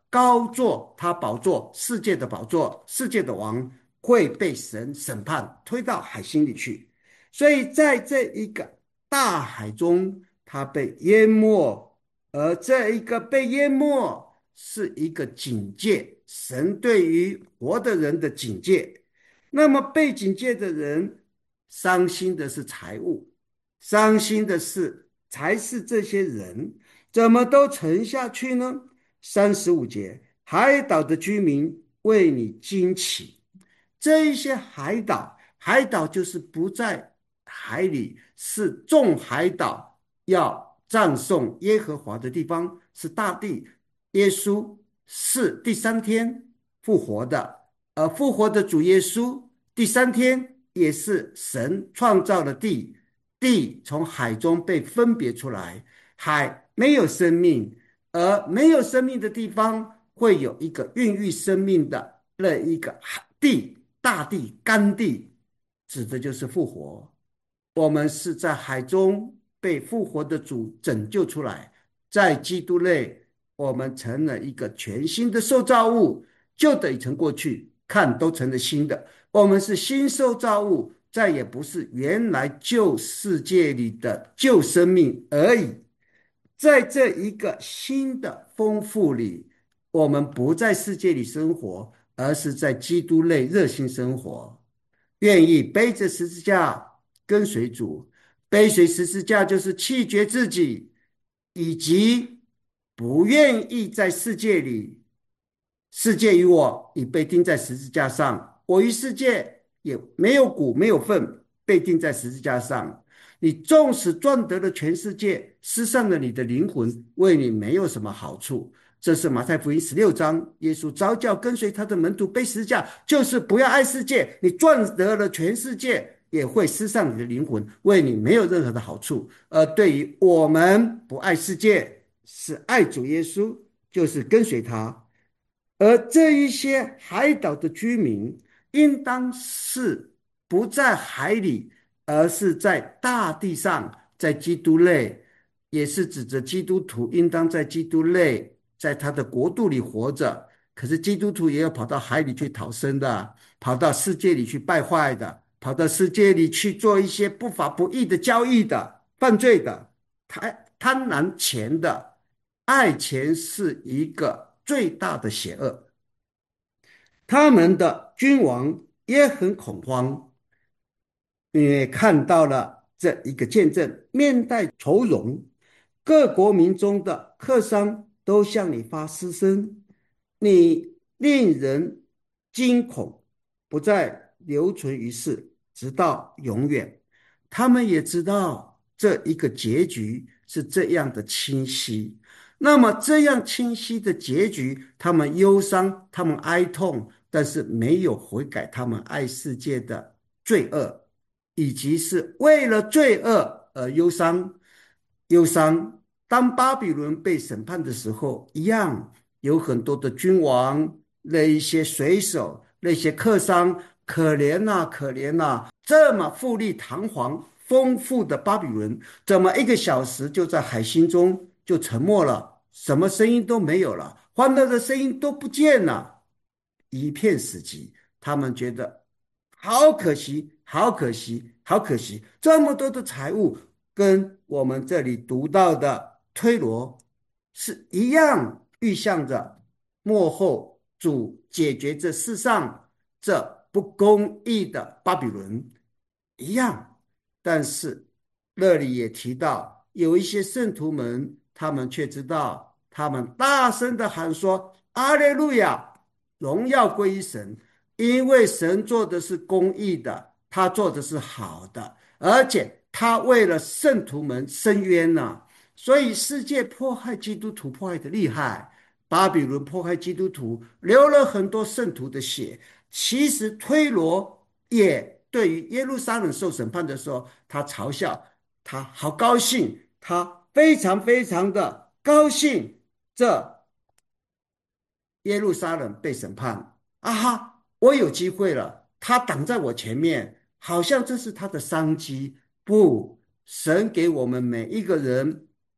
高坐他宝座，世界的宝座，世界的王会被神审判，推到海心里去。所以在这一个大海中，他被淹没，而这一个被淹没是一个警戒，神对于活的人的警戒。那么被警戒的人，伤心的是财物，伤心的是才是这些人怎么都沉下去呢？三十五节，海岛的居民为你惊奇。这一些海岛，海岛就是不在海里，是众海岛要赞颂耶和华的地方，是大地。耶稣是第三天复活的，而复活的主耶稣第三天也是神创造了地，地从海中被分别出来，海没有生命，而没有生命的地方会有一个孕育生命的那一个地，大地干地，指的就是复活。我们是在海中被复活的主拯救出来，在基督内我们成了一个全新的受造物，旧的已成过去，看都成了新的。我们是新受造物，再也不是原来旧世界里的旧生命而已。在这一个新的丰富里，我们不在世界里生活，而是在基督内热心生活，愿意背着十字架跟随主。背随十字架就是弃绝自己，以及不愿意在世界里，世界与我已被钉在十字架上，我与世界也没有骨没有份，被钉在十字架上。你纵使赚得了全世界，失丧了你的灵魂，为你没有什么好处。这是马太福音十六章，耶稣召叫跟随他的门徒背十字架，就是不要爱世界。你赚得了全世界，也会失丧你的灵魂，为你没有任何的好处。而对于我们不爱世界，是爱主耶稣，就是跟随他。而这一些海岛的居民，应当是不在海里，而是在大地上，在基督内，也是指着基督徒应当在基督内，在他的国度里活着。可是基督徒也有跑到海里去逃生的，跑到世界里去败坏的，跑到世界里去做一些不法不义的交易的、犯罪的、贪贪婪钱的。爱钱是一个最大的邪恶。他们的君王也很恐慌，因为看到了这一个见证，面带愁容，各国民中的客商都向你发嘶声，你令人惊恐，不再留存于世，直到永远。他们也知道这一个结局是这样的清晰，那么这样清晰的结局，他们忧伤，他们哀痛，但是没有悔改他们爱世界的罪恶，以及是为了罪恶而忧伤。忧伤，当巴比伦被审判的时候，一样有很多的君王，那一些水手，那些客商，可怜呐、可怜呐、这么富丽堂皇丰富的巴比伦，怎么一个小时就在海心中就沉没了，什么声音都没有了，欢乐的声音都不见了，一片死寂。他们觉得好可惜，好可惜，好可惜，这么多的财物，跟我们这里读到的推罗是一样，预象着末后主解决这世上这不公义的巴比伦一样。但是那里也提到，有一些圣徒们，他们却知道，他们大声的喊说：阿肋路亚，荣耀归于神，因为神做的是公义的，他做的是好的，而且他为了圣徒们伸冤呢、所以世界迫害基督徒迫害的厉害，巴比伦迫害基督徒，流了很多圣徒的血。其实推罗也对于耶路撒冷受审判的时候，他嘲笑，他好高兴，他非常非常的高兴，这耶路撒冷被审判，啊哈，我有机会了，他挡在我前面，好像这是他的商机。不，神给我们每一个人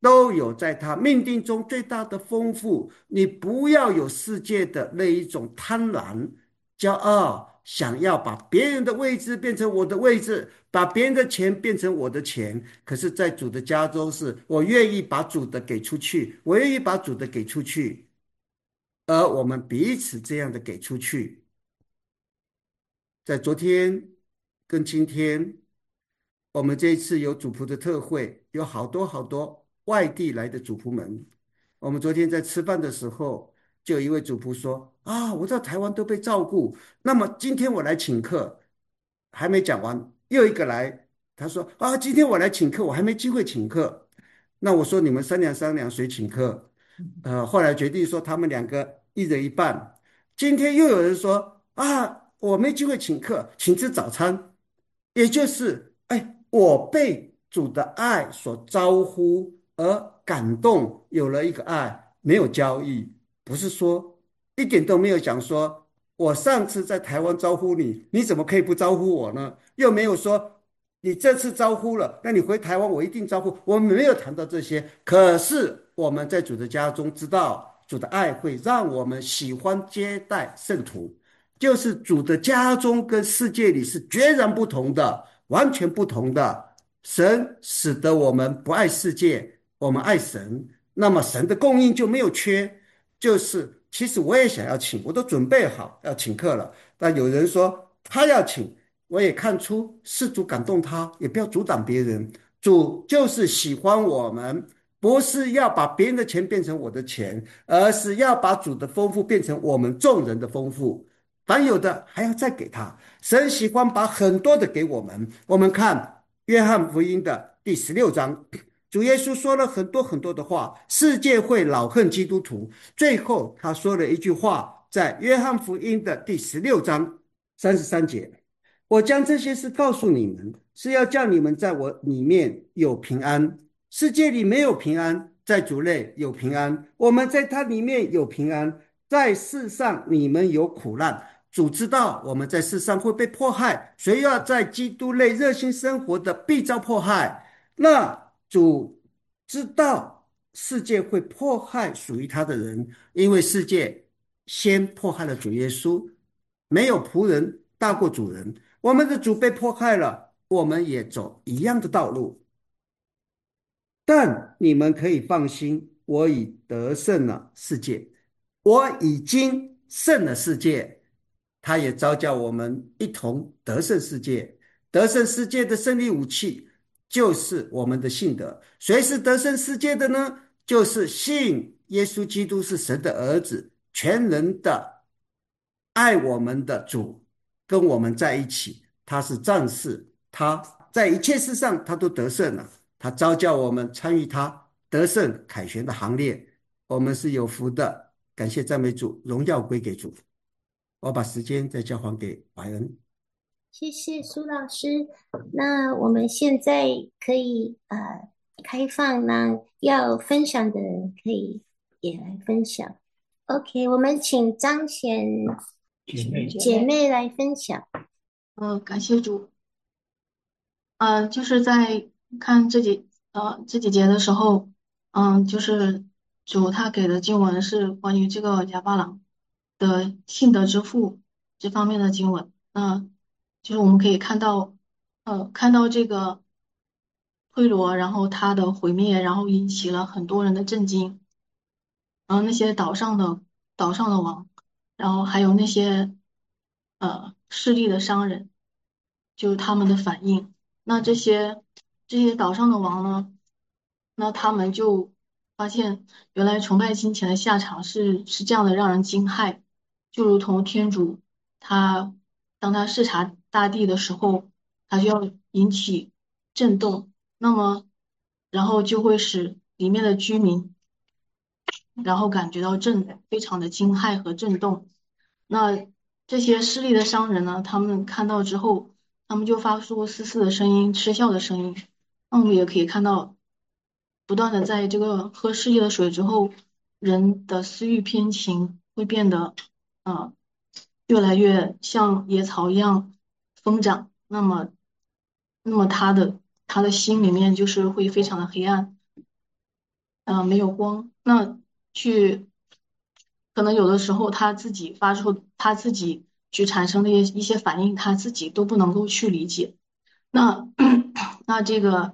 都有在他命定中最大的丰富。你不要有世界的那一种贪婪、骄傲，想要把别人的位置变成我的位置，把别人的钱变成我的钱。可是，在主的家中是，我愿意把主的给出去，我愿意把主的给出去，而我们彼此这样的给出去。在昨天跟今天，我们这一次有主仆的特会，有好多好多外地来的主仆们。我们昨天在吃饭的时候，就有一位主仆说：“啊，我在台湾都被照顾，那么今天我来请客。”还没讲完，又一个来，他说：“啊，今天我来请客，我还没机会请客。”那我说：“你们商量商量，谁请客？”呃，后来决定说他们两个一人一半。今天又有人说：“啊，我没机会请客，请吃早餐。”也就是，哎，我被主的爱所招呼而感动，有了一个爱，没有交易，不是说一点都没有讲说，我上次在台湾招呼你，你怎么可以不招呼我呢？又没有说你这次招呼了，那你回台湾我一定招呼。我们没有谈到这些，可是我们在主的家中知道，主的爱会让我们喜欢接待圣徒。就是主的家中跟世界里是决然不同的，完全不同的。神使得我们不爱世界，我们爱神，那么神的供应就没有缺。就是其实我也想要请，我都准备好要请客了，但有人说他要请，我也看出是主感动他，也不要阻挡别人。主就是喜欢我们，不是要把别人的钱变成我的钱，而是要把主的丰富变成我们众人的丰富。凡有的还要再给他。神喜欢把很多的给我们。我们看约翰福音的第十六章，主耶稣说了很多很多的话，世界会恼恨基督徒。最后他说了一句话，在约翰福音的第十六章三十三节：我将这些事告诉你们，是要叫你们在我里面有平安。世界里没有平安，在主内有平安。我们在他里面有平安。在世上你们有苦难，主知道我们在世上会被迫害，谁要在基督内热心生活的，必遭迫害。那主知道世界会迫害属于他的人，因为世界先迫害了主耶稣，没有仆人大过主人。我们的主被迫害了，我们也走一样的道路。但你们可以放心，我已得胜了世界。我已经胜了世界，他也召叫我们一同得胜世界。得胜世界的胜利武器就是我们的信德。谁是得胜世界的呢？就是信耶稣基督是神的儿子，全能的爱我们的主，跟我们在一起。他是战士，他在一切事上他都得胜了。他召叫我们参与他得胜凯旋的行列，我们是有福的。感谢赞美主，荣耀归给主。我把时间再交还给怀恩。 谢谢苏老师。那我们现在可以呃开放，让要分享的人可以也来分享。OK， 我们请张贤姐妹姐妹来分享。 呃，感谢主。呃，就是在看这几呃这几节的时候，嗯，就是主他给的经文是关于这个亚巴郎的信德之父这方面的经文。那就是我们可以看到，呃，看到这个推罗，然后他的毁灭，然后引起了很多人的震惊。然后那些岛上的岛上的王，然后还有那些呃势力的商人，就是他们的反应。那这些这些岛上的王呢，那他们就发现原来崇拜金钱的下场是是这样的，让人惊骇。就如同天主他当他视察大地的时候，他就要引起震动，那么然后就会使里面的居民然后感觉到震，非常的惊骇和震动。那这些势利的商人呢，他们看到之后，他们就发出嘶嘶的声音，嗤笑的声音。那我们也可以看到，不断的在这个喝世界的水之后，人的私欲偏情会变得，呃，越来越像野草一样疯长。那么，那么他的他的心里面就是会非常的黑暗。 呃没有光，那去可能有的时候他自己发出他自己去产生的一些一些反应，他自己都不能够去理解。那那这个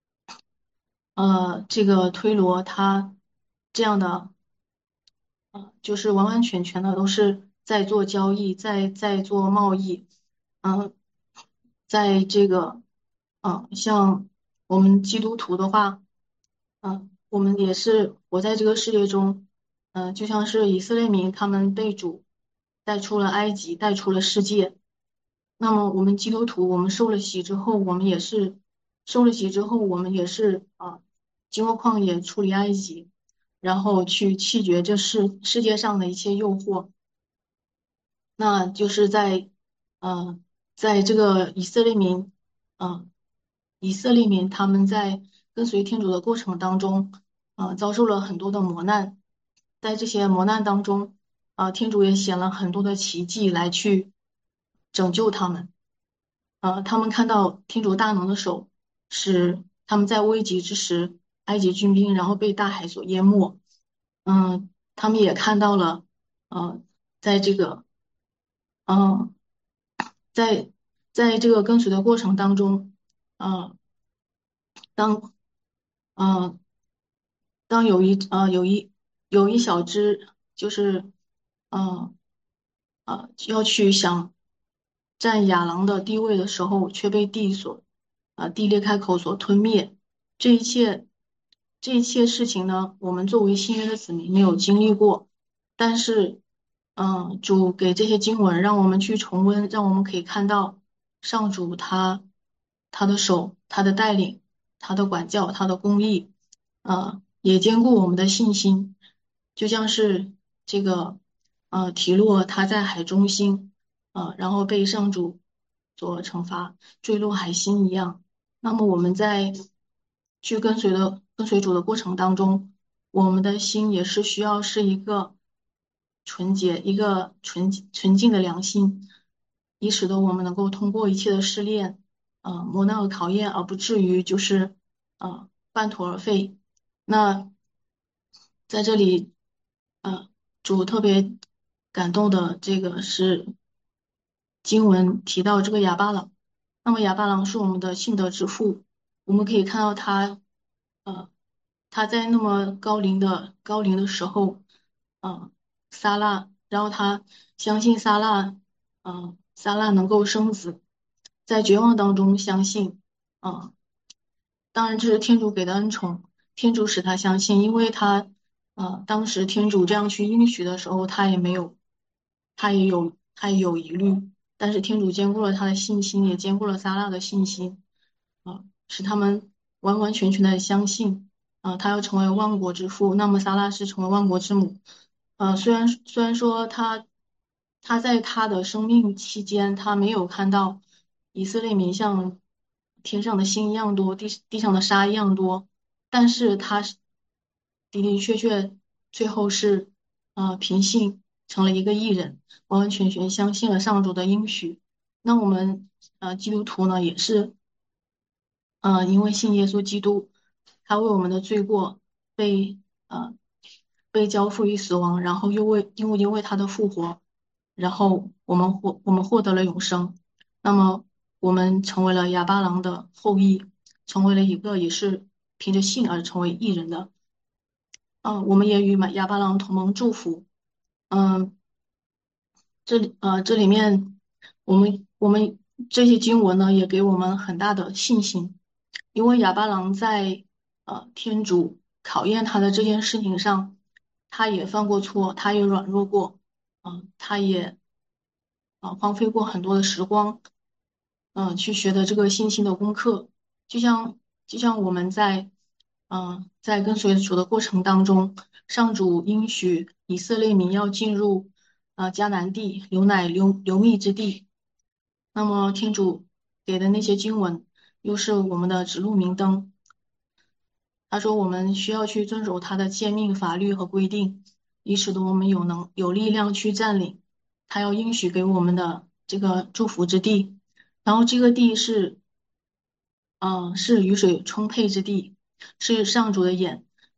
呃这个推罗他这样的呃就是完完全全的都是在做交易，在在做贸易。嗯、在这个嗯、像我们基督徒的话。嗯，我们也是活在这个世界中，嗯，就像是以色列民他们被主带出了埃及，带出了世界。那么我们基督徒，我们受了洗之后，我们也是受了洗之后，我们也是啊，经过旷野出离埃及，然后去弃绝这世世界上的一切诱惑。那就是在，呃，在这个以色列民，嗯、以色列民他们在跟随天主的过程当中，呃，遭受了很多的磨难，在这些磨难当中，啊、天主也显了很多的奇迹来去拯救他们。呃，他们看到天主大能的手，使他们在危急之时，埃及军兵然后被大海所淹没。嗯，他们也看到了，呃，在这个。嗯，在在这个跟随的过程当中，呃，当呃当有一呃有一有一小只就是呃呃要去想占亚郎的地位的时候，却被地所呃地裂开口所吞灭。这一切这一切事情呢，我们作为新约的子民没有经历过，但是嗯，主给这些经文让我们去重温，让我们可以看到上主他他的手、他的带领、他的管教、他的公义。呃，也兼顾我们的信心，就像是这个呃提洛他在海中心，呃，然后被上主所惩罚，坠落海心一样。那么我们在去跟随的跟随主的过程当中，我们的心也是需要是一个纯洁、一个纯纯净的良心，以使得我们能够通过一切的试炼，呃，磨难和考验，而不至于就是呃半途而废。那在这里，呃，主特别感动的这个是经文提到这个哑巴郎。那么哑巴郎是我们的信德之父，我们可以看到他，呃，他在那么高龄的高龄的时候，呃，撒拉，然后他相信撒拉，呃，撒拉能够生子，在绝望当中相信，呃，当然这是天主给的恩宠，天主使他相信，因为他，呃，当时天主这样去应许的时候，他也没有，他也有他也有疑虑，但是天主兼顾了他的信心，也兼顾了撒拉的信心。啊，使他们完完全全的相信，啊，他要成为万国之父，那么撒拉是成为万国之母。呃，虽然虽然说他他在他的生命期间，他没有看到以色列民像天上的星一样多，地地上的沙一样多，但是他是的的确确最后是呃凭信成了一个义人，完完全全相信了上主的应许。那我们呃基督徒呢，也是。呃，因为信耶稣基督，他为我们的罪过被呃被交付于死亡，然后又为因为因为他的复活，然后我们获我们获得了永生。那么我们成为了亚巴郎的后裔，成为了一个也是凭着信而成为义人的。嗯、我们也与马亚巴郎同盟祝福。嗯、这里呃这里面我们我们这些经文呢，也给我们很大的信心。因为亚巴郎在呃天主考验他的这件事情上，他也犯过错，他也软弱过，嗯、他也呃荒废过很多的时光，嗯、去学的这个信心的功课，就像就像我们在嗯、呃在跟随主的过程当中，上主应许以色列民要进入呃迦南地，流奶流流蜜之地，那么天主给的那些经文。又是我们的指路明灯。他说，我们需要去遵守他的诫命、法律和规定，以使得我们有能有力量去占领他要应许给我们的这个祝福之地。然后这个地是，嗯、是雨水充沛之地，是上主的眼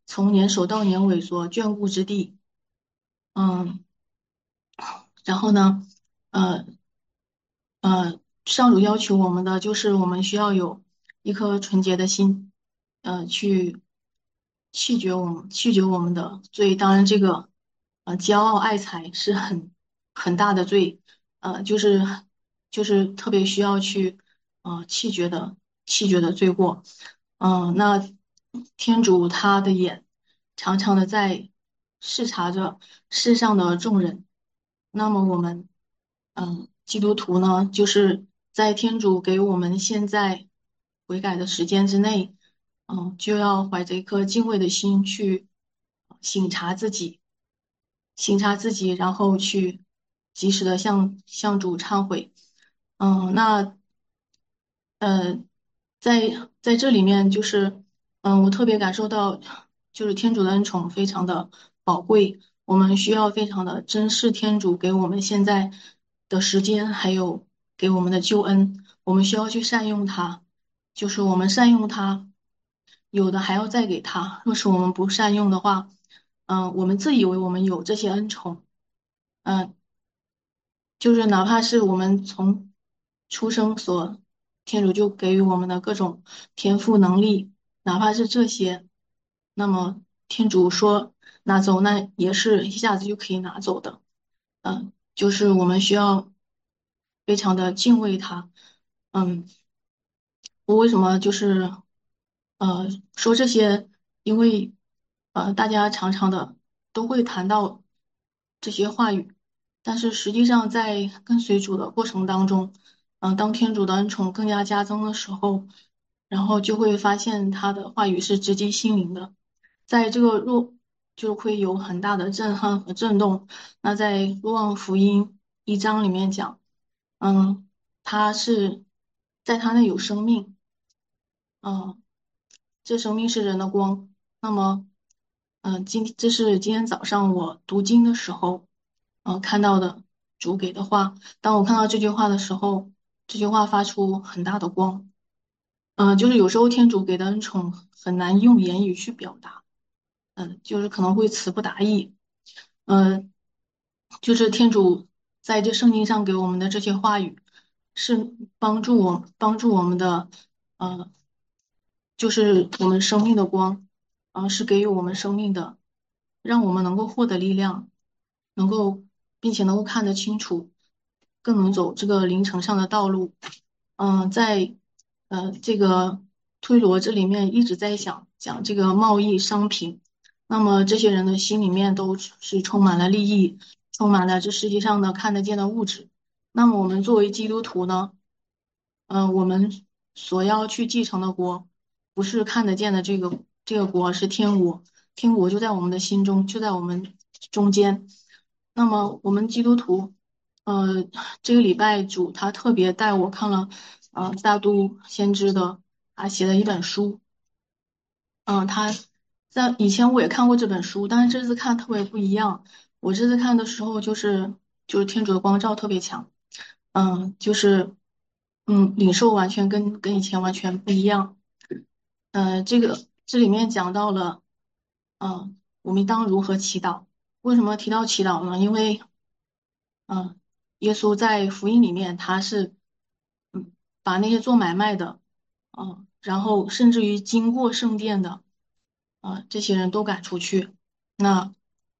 从年首到年尾所眷顾之地。嗯，然后呢，呃呃，上主要求我们的就是我们需要有一颗纯洁的心，呃，去弃绝我们弃绝我们的罪。当然，这个呃骄傲爱财是很很大的罪，呃，就是就是特别需要去呃弃绝的弃绝的罪过。嗯、那天主他的眼常常的在视察着世上的众人。那么我们，嗯，基督徒呢，就是在天主给我们现在悔改的时间之内，嗯，就要怀着一颗敬畏的心去省察自己，省察自己，然后去及时的向向主忏悔。嗯，那呃，在在这里面就是，嗯，我特别感受到，就是天主的恩宠非常的宝贵，我们需要非常的珍视天主给我们现在的时间，还有给我们的救恩，我们需要去善用它，就是我们善用它，有的还要再给他，若是我们不善用的话，嗯，我们自以为我们有这些恩宠。嗯，就是哪怕是我们从出生所天主就给予我们的各种天赋能力，哪怕是这些，那么天主说拿走，那也是一下子就可以拿走的。嗯，就是我们需要非常的敬畏他。嗯，我为什么就是呃说这些？因为呃大家常常的都会谈到这些话语，但是实际上在跟随主的过程当中，嗯、当天主的恩宠更加加增的时候，然后就会发现他的话语是直击心灵的，在这个若就会有很大的震撼和震动。那在若望福音一章里面讲，嗯，他是在他那有生命。嗯，这生命是人的光。那么，嗯、今这是今天早上我读经的时候，嗯、看到的主给的话。当我看到这句话的时候，这句话发出很大的光。嗯、就是有时候天主给的恩宠很难用言语去表达，嗯、就是可能会词不达意。嗯、就是天主在这圣经上给我们的这些话语，是帮助我帮助我们的。呃。就是我们生命的光，啊、是给予我们生命的，让我们能够获得力量，能够并且能够看得清楚，更能走这个灵程上的道路。嗯、在呃这个推罗这里面一直在讲讲这个贸易商品，那么这些人的心里面都是充满了利益，充满了这世界上的看得见的物质。那么我们作为基督徒呢？嗯、我们所要去继承的国，不是看得见的这个这个国，是天国。天国就在我们的心中，就在我们中间。那么我们基督徒，呃，这个礼拜主他特别带我看了，呃，大都先知的他写的一本书。嗯，他在以前我也看过这本书，但是这次看特别不一样。我这次看的时候，就是就是天主的光照特别强。嗯，就是嗯，领受完全跟跟以前完全不一样。呃，这个这里面讲到了，嗯，我们当如何祈祷？为什么提到祈祷呢？因为嗯，耶稣在福音里面他是嗯把那些做买卖的，嗯，然后甚至于经过圣殿的，啊，这些人都赶出去。那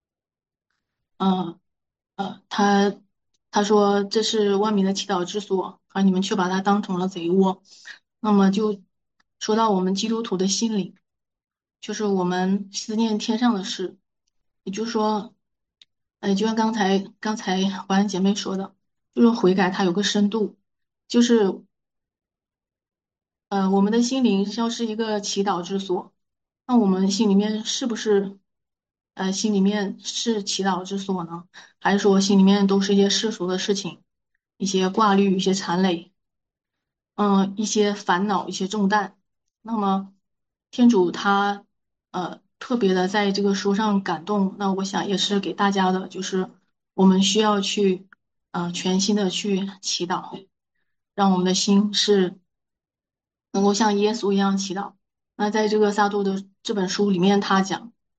嗯呃，他他说这是万民的祈祷之所，而你们却把它当成了贼窝。那么就说到我们基督徒的心灵，就是我们思念天上的事，也就是说，哎，就像刚才刚才华安姐妹说的，就是悔改它有个深度，就是呃，我们的心灵像是一个祈祷之所，那我们心里面是不是呃心里面是祈祷之所呢？还是说心里面都是一些世俗的事情，一些挂虑、一些缠累，嗯、一些烦恼、一些重担？那么天主他呃特别的在这个书上感动，那我想也是给大家的，就是我们需要去呃全心的去祈祷，让我们的心是能够像耶稣一样祈祷。那在这个萨多的这本书里面，他讲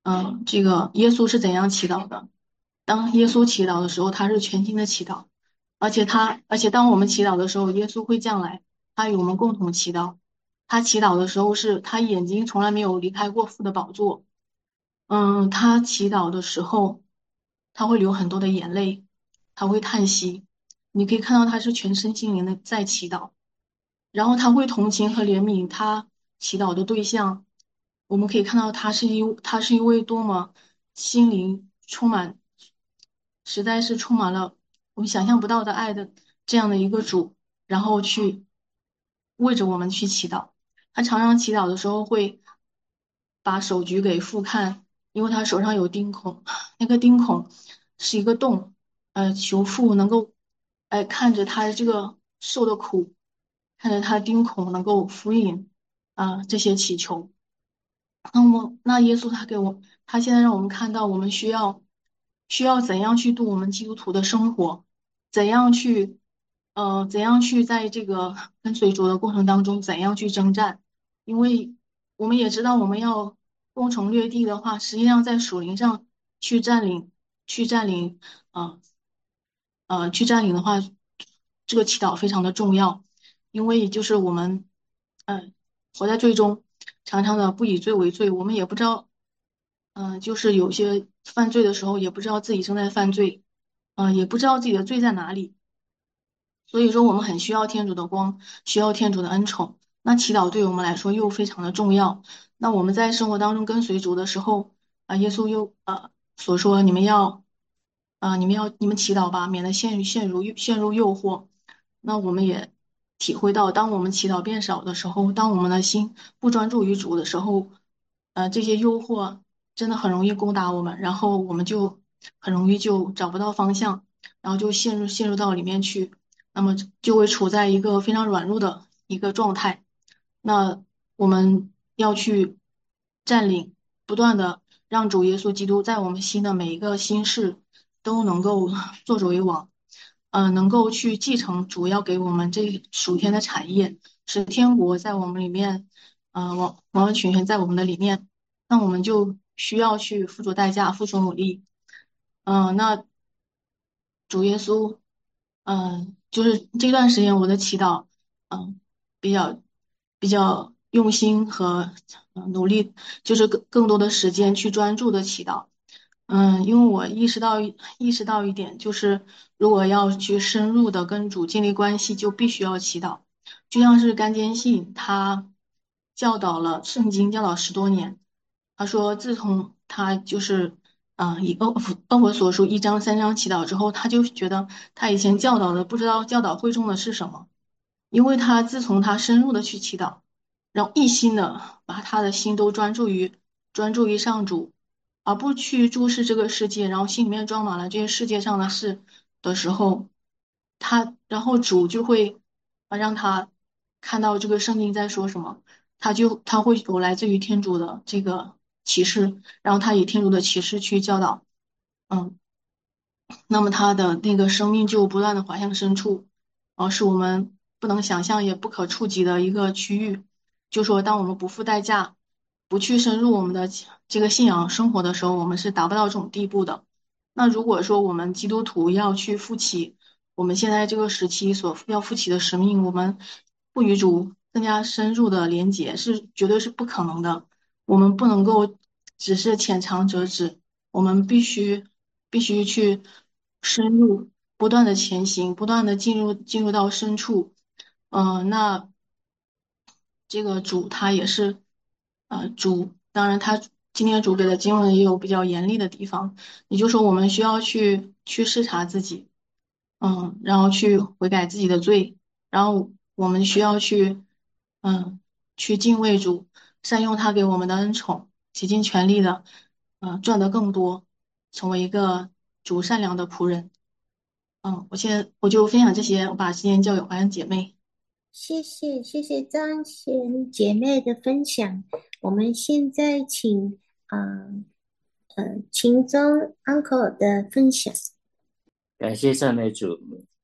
嗯、这个耶稣是怎样祈祷的。当耶稣祈祷的时候，他是全心的祈祷，而且他，而且当我们祈祷的时候，耶稣会降来，他与我们共同祈祷。他祈祷的时候是，他眼睛从来没有离开过父的宝座。嗯，他祈祷的时候，他会流很多的眼泪，他会叹息。你可以看到他是全身心灵的在祈祷，然后他会同情和怜悯他祈祷的对象。我们可以看到他是一他是一位多么心灵充满，实在是充满了我们想象不到的爱的这样的一个主，然后去为着我们去祈祷。他常常祈祷的时候会把手举给父看，因为他手上有钉孔，那个钉孔是一个洞，呃，求父能够，哎，看着他这个受的苦，看着他钉孔能够敷衍啊、这些祈求。那么，那耶稣他给我，他现在让我们看到，我们需要需要怎样去度我们基督徒的生活，怎样去，呃，怎样去在这个跟随主的过程当中，怎样去征战，因为我们也知道，我们要攻城略地的话，实际上在属灵上去占领，去占领，呃呃，去占领的话，这个祈祷非常的重要，因为就是我们，嗯、活在罪中，常常的不以罪为罪，我们也不知道，嗯、就是有些犯罪的时候，也不知道自己正在犯罪，嗯、也不知道自己的罪在哪里，所以说我们很需要天主的光，需要天主的恩宠。那祈祷对我们来说又非常的重要。那我们在生活当中跟随主的时候，啊、耶稣又呃所说，你们要。啊、你们要你们祈祷吧，免得陷入陷入陷入诱惑。那我们也体会到，当我们祈祷变少的时候，当我们的心不专注于主的时候，呃，这些诱惑真的很容易攻打我们，然后我们就很容易就找不到方向，然后就陷入陷入到里面去，那么就会处在一个非常软弱的一个状态。那我们要去占领，不断的让主耶稣基督在我们心的每一个心事都能够作主为王，呃，能够去继承主要给我们这属天的产业，使天国在我们里面，呃，完完完全全在我们的里面，那我们就需要去付出代价，付出努力。嗯、那主耶稣，嗯、就是这段时间我的祈祷，嗯、比较比较用心和呃努力，就是更更多的时间去专注的祈祷。嗯，因为我意识到一意识到一点，就是如果要去深入的跟主建立关系，就必须要祈祷。就像是甘坚信，他教导了圣经教导十多年。他说，自从他就是嗯以欧欧佛所书一章三章祈祷之后，他就觉得他以前教导的不知道教导会众的是什么，因为他自从他深入的去祈祷，然后一心的把他的心都专注于专注于上主。而不去注视这个世界，然后心里面装满了这些世界上的事的时候，他，然后主就会啊让他看到这个圣经在说什么，他就他会有来自于天主的这个启示，然后他以天主的启示去教导，嗯。那么他的那个生命就不断的滑向深处，呃，是我们不能想象也不可触及的一个区域。就说当我们不付代价，不去深入我们的这个信仰生活的时候，我们是达不到这种地步的。那如果说我们基督徒要去负起我们现在这个时期所要负起的使命，我们不与主更加深入的连结，是绝对是不可能的。我们不能够只是浅尝辄止，我们必须必须去深入，不断的前行，不断的进入进入到深处。嗯、那这个主他也是，呃，主，当然他今天主给的经文也有比较严厉的地方，也就是说我们需要去去视察自己，嗯，然后去悔改自己的罪，然后我们需要去，嗯，去敬畏主，善用他给我们的恩宠，竭尽全力的，嗯，赚得更多，成为一个主善良的仆人。嗯，我现在我就分享这些，我把时间交给华人姐妹。 谢谢谢谢张贤姐妹的分享。我们现在请啊呃，呃秦宗 uncle 的分享。 感谢赞美主。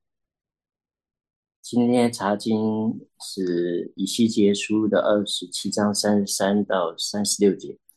今天查经是以西结书的二十七章三十三到三十六节。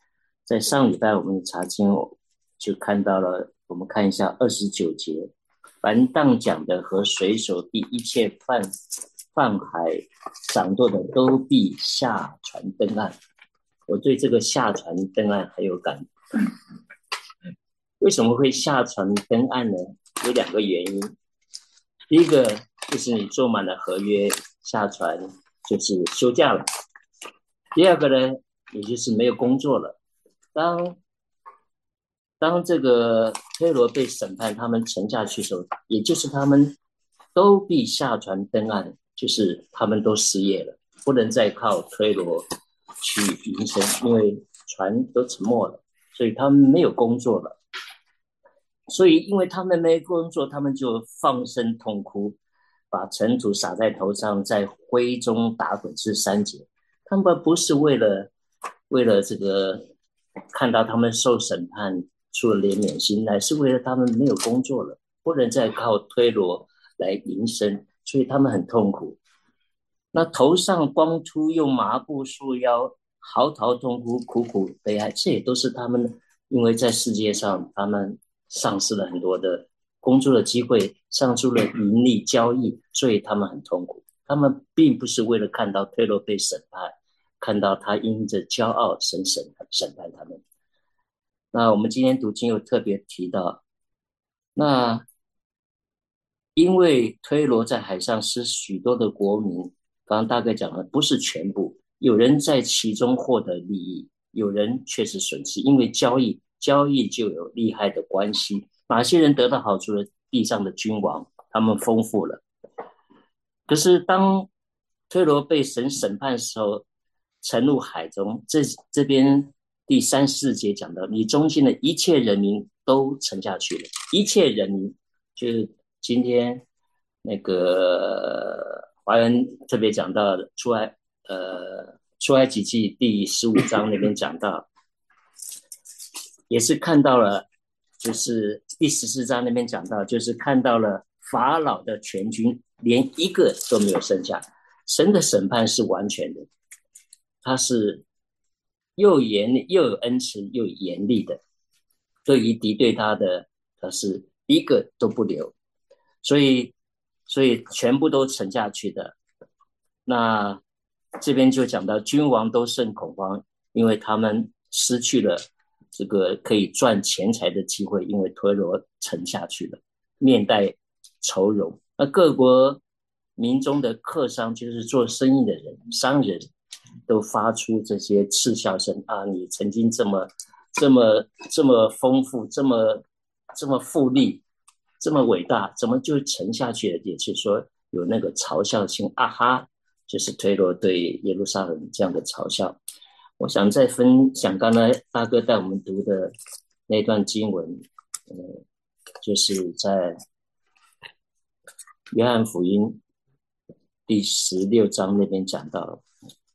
在上礼拜我们查经就看到了，我们看一下二十九节，凡当讲的和水手地一切泛泛海掌舵的，都必下船登岸。我对这个下船登岸很有感。为什么会下船登岸呢？有两个原因。第一个就是你做满了合约，下船就是休假了。第二个呢，也就是没有工作了。当当这个推罗被审判，他们沉下去的时候，也就是他们都必下船登岸，就是他们都失业了，不能再靠推罗去营生，因为船都沉没了，所以他们没有工作了。所以因为他们没工作，他们就放声痛哭，把尘土撒在头上，在灰中打滚至三节。他们不是为了为了这个看到他们受审判出了怜悯心，乃是为了他们没有工作了，不能再靠推罗来营生，所以他们很痛苦。那头上光秃，用麻布束腰，嚎啕痛哭，苦苦悲哀，这也都是他们因为在世界上他们丧失了很多的工作的机会，丧失了盈利交易，所以他们很痛苦。他们并不是为了看到推罗被审判，看到他因着骄傲神审审判他们。那我们今天读经又特别提到，那因为推罗在海上使许多的国民，刚刚大概讲了，不是全部，有人在其中获得利益，有人却是损失，因为交易交易就有利害的关系。哪些人得到好处了？地上的君王，他们丰富了。可是当推罗被神审判的时候，沉入海中，这这边第三四节讲到，你中间的一切人民都沉下去了。一切人民就是今天那个华人特别讲到的出埃呃出埃及记第十五章那边讲到，也是看到了，就是第十四章那边讲到，就是看到了法老的全军连一个都没有剩下。神的审判是完全的，他是又严厉又有恩慈又严厉的，对于敌对他的，他是一个都不留，所以所以全部都沉下去的。那这边就讲到君王都甚恐慌，因为他们失去了这个可以赚钱财的机会，因为推罗沉下去了，面带愁容。那各国民中的客商，就是做生意的人商人，都发出这些嗤笑声啊！你曾经这么这么这么丰富，这么这么富丽，这么伟大，怎么就沉下去了？也就是说有那个嘲笑性啊哈，就是推罗对耶路撒冷这样的嘲笑。我想再分享刚才大哥带我们读的那段经文，呃，就是在约翰福音第十六章那边讲到了，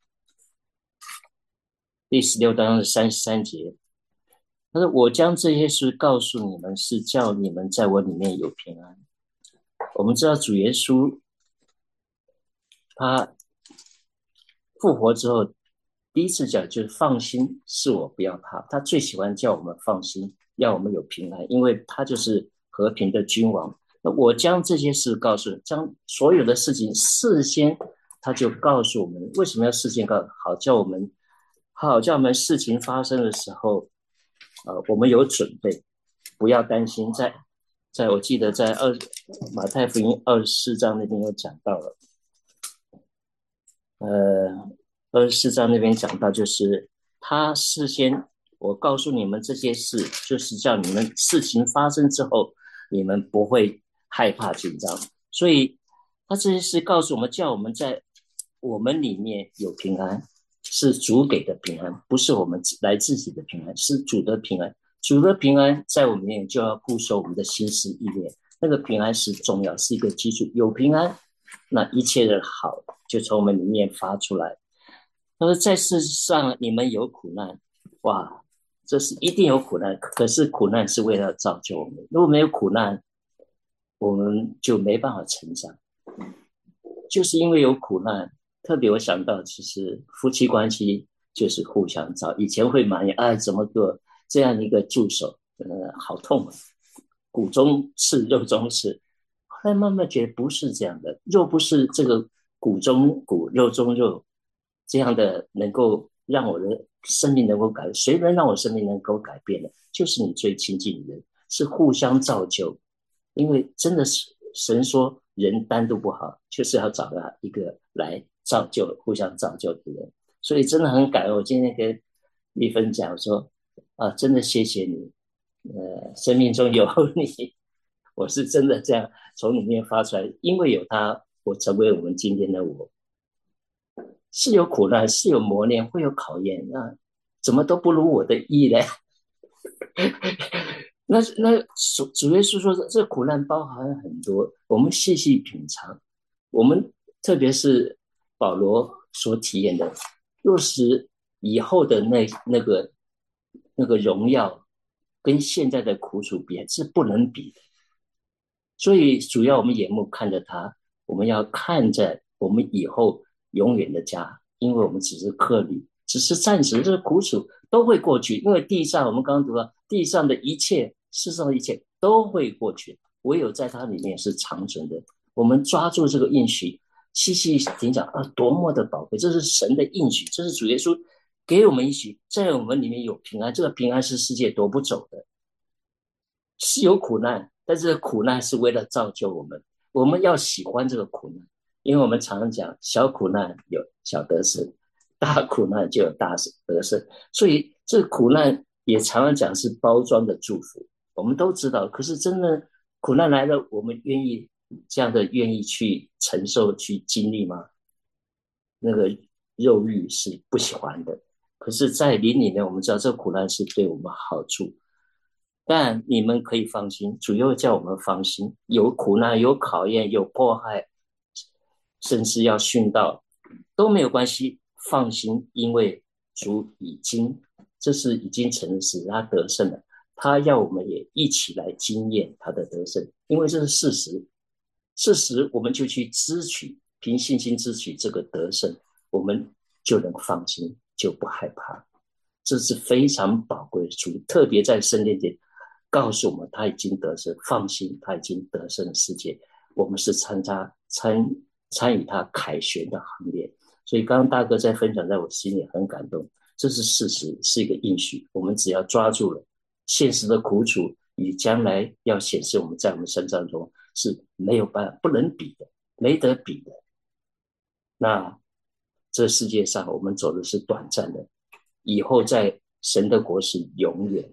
第十六章的三十三节，他说：“我将这些事告诉你们，是叫你们在我里面有平安。”我们知道主耶稣他复活之后，第一次讲就是放心，是我不要怕。他最喜欢叫我们放心，要我们有平安，因为他就是和平的君王。那我将这些事告诉你，将所有的事情事先他就告诉我们，为什么要事先告诉，好叫我们好叫我们事情发生的时候，呃，我们有准备，不要担心。在在我记得在二马太福音二十四章那边有讲到了，呃，二十四章那边讲到，就是他事先我告诉你们这些事，就是叫你们事情发生之后，你们不会害怕紧张。所以他这些事告诉我们，叫我们在我们里面有平安，是主给的平安，不是我们来自己的平安，是主的平安。主的平安在我们里面就要固守我们的心思意念，那个平安是重要，是一个基础。有平安，那一切的好就从我们里面发出来。他说在世上你们有苦难，哇，这是一定有苦难，可是苦难是为了造就我们，如果没有苦难，我们就没办法成长。就是因为有苦难，特别我想到其实夫妻关系就是互相造。以前会埋怨，哎，怎么个这样一个助手，呃，好痛啊，骨中刺，肉中刺。后来慢慢觉得不是这样的，肉不是这个骨中骨，肉中肉，这样的能够让我的生命能够改，谁能让我生命能够改变呢？就是你最亲近的人，是互相造就。因为真的是神说人单独不好，就是要找到一个来造就、互相造就的人。所以真的很感恩，我今天跟丽芬讲说啊，真的谢谢你，呃，生命中有你，我是真的这样从里面发出来，因为有他，我成为我们今天的我。是有苦难，是有磨练，会有考验，那怎么都不如我的意呢？那那主主耶稣说，这苦难包含很多，我们细细品尝。我们特别是保罗所体验的，若是以后的那那个那个荣耀，跟现在的苦楚比是不能比的。所以主要我们眼目看着他，我们要看着我们以后永远的家，因为我们只是客旅，只是暂时，这苦楚都会过去。因为地上我们刚刚读到，地上的一切，世上的一切都会过去，唯有在它里面是长存的。我们抓住这个应许，细细听讲啊，多么的宝贵！这是神的应许，这是主耶稣给我们应许，在我们里面有平安，这个平安是世界夺不走的。是有苦难，但是苦难是为了造就我们，我们要喜欢这个苦难，因为我们常常讲小苦难有小得胜，大苦难就有大得胜，所以这个苦难也常常讲是包装的祝福，我们都知道。可是真的苦难来了，我们愿意这样的愿意去承受去经历吗？那个肉欲是不喜欢的，可是在灵里面我们知道这个苦难是对我们好处。但你们可以放心，主又叫我们放心，有苦难，有考验，有迫害，甚至要殉道，都没有关系，放心，因为主已经，这是已经成的事，他得胜了，他要我们也一起来经验他的得胜，因为这是事实，事实我们就去支取，凭信心支取这个得胜，我们就能放心，就不害怕。这是非常宝贵的主，特别在圣殿节告诉我们他已经得胜，放心，他已经得胜的世界，我们是参加参参与他凯旋的行列。所以刚刚大哥在分享，在我心里很感动，这是事实，是一个应许，我们只要抓住了现实的苦楚与将来要显示我们在我们身上中是没有办法不能比的，没得比的。那这世界上我们走的是短暂的，以后在神的国是永远。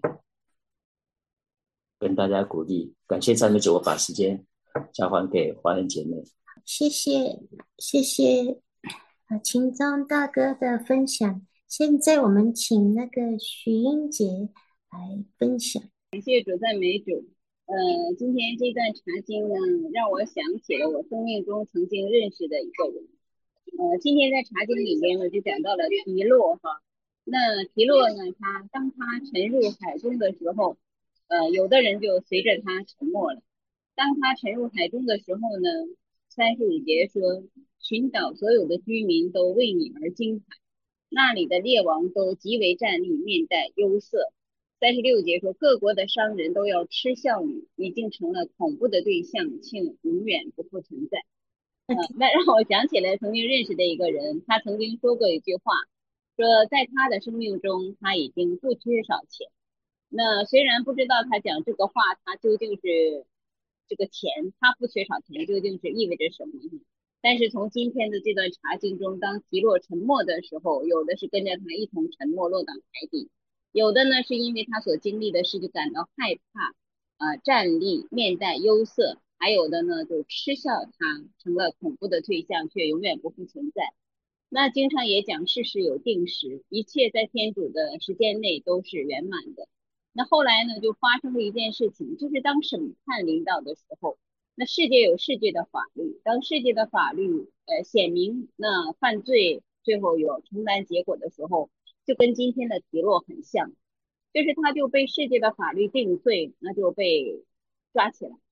跟大家鼓励，感谢赞美主，我把时间交还给华人姐妹。 谢谢谢谢啊，秦章大哥的分享。现在我们请那个徐英杰来分享。 感谢主，赞美主。呃，今天这段查经呢，让我想起了我生命中曾经认识的一个人。呃，今天在查经里面呢，就讲到了提洛哈。那提洛呢，他当他沉入海中的时候，呃，有的人就随着他沉没了。当他沉入海中的时候呢，三十五节说，群岛所有的居民都为你而惊骇，那里的列王都极为战栗，面带忧色。三十六节说，各国的商人都要嗤笑你，已经成了恐怖的对象，请永远不复存在。呃，那让我想起来曾经认识的一个人，他曾经说过一句话，说在他的生命中他已经不缺少钱。那虽然不知道他讲这个话他究竟是这个钱，他不缺少钱究竟是意味着什么，但是从今天的这段查经中，当提洛沉没的时候，有的是跟着他一同沉没落到海底，有的呢是因为他所经历的事就感到害怕，呃，战栗，面带忧色，还有的呢就嗤笑他，成了恐怖的对象，却永远不复存在。那经常也讲事事有定时，一切在天主的时间内都是圆满的。那后来呢，就发生了一件事情，就是当审判临到的时候，那世界有世界的法律，当世界的法律呃显明那犯罪最后有承担结果的时候，就跟今天的提洛很像，就是他就被世界的法律定罪，那就被抓起来。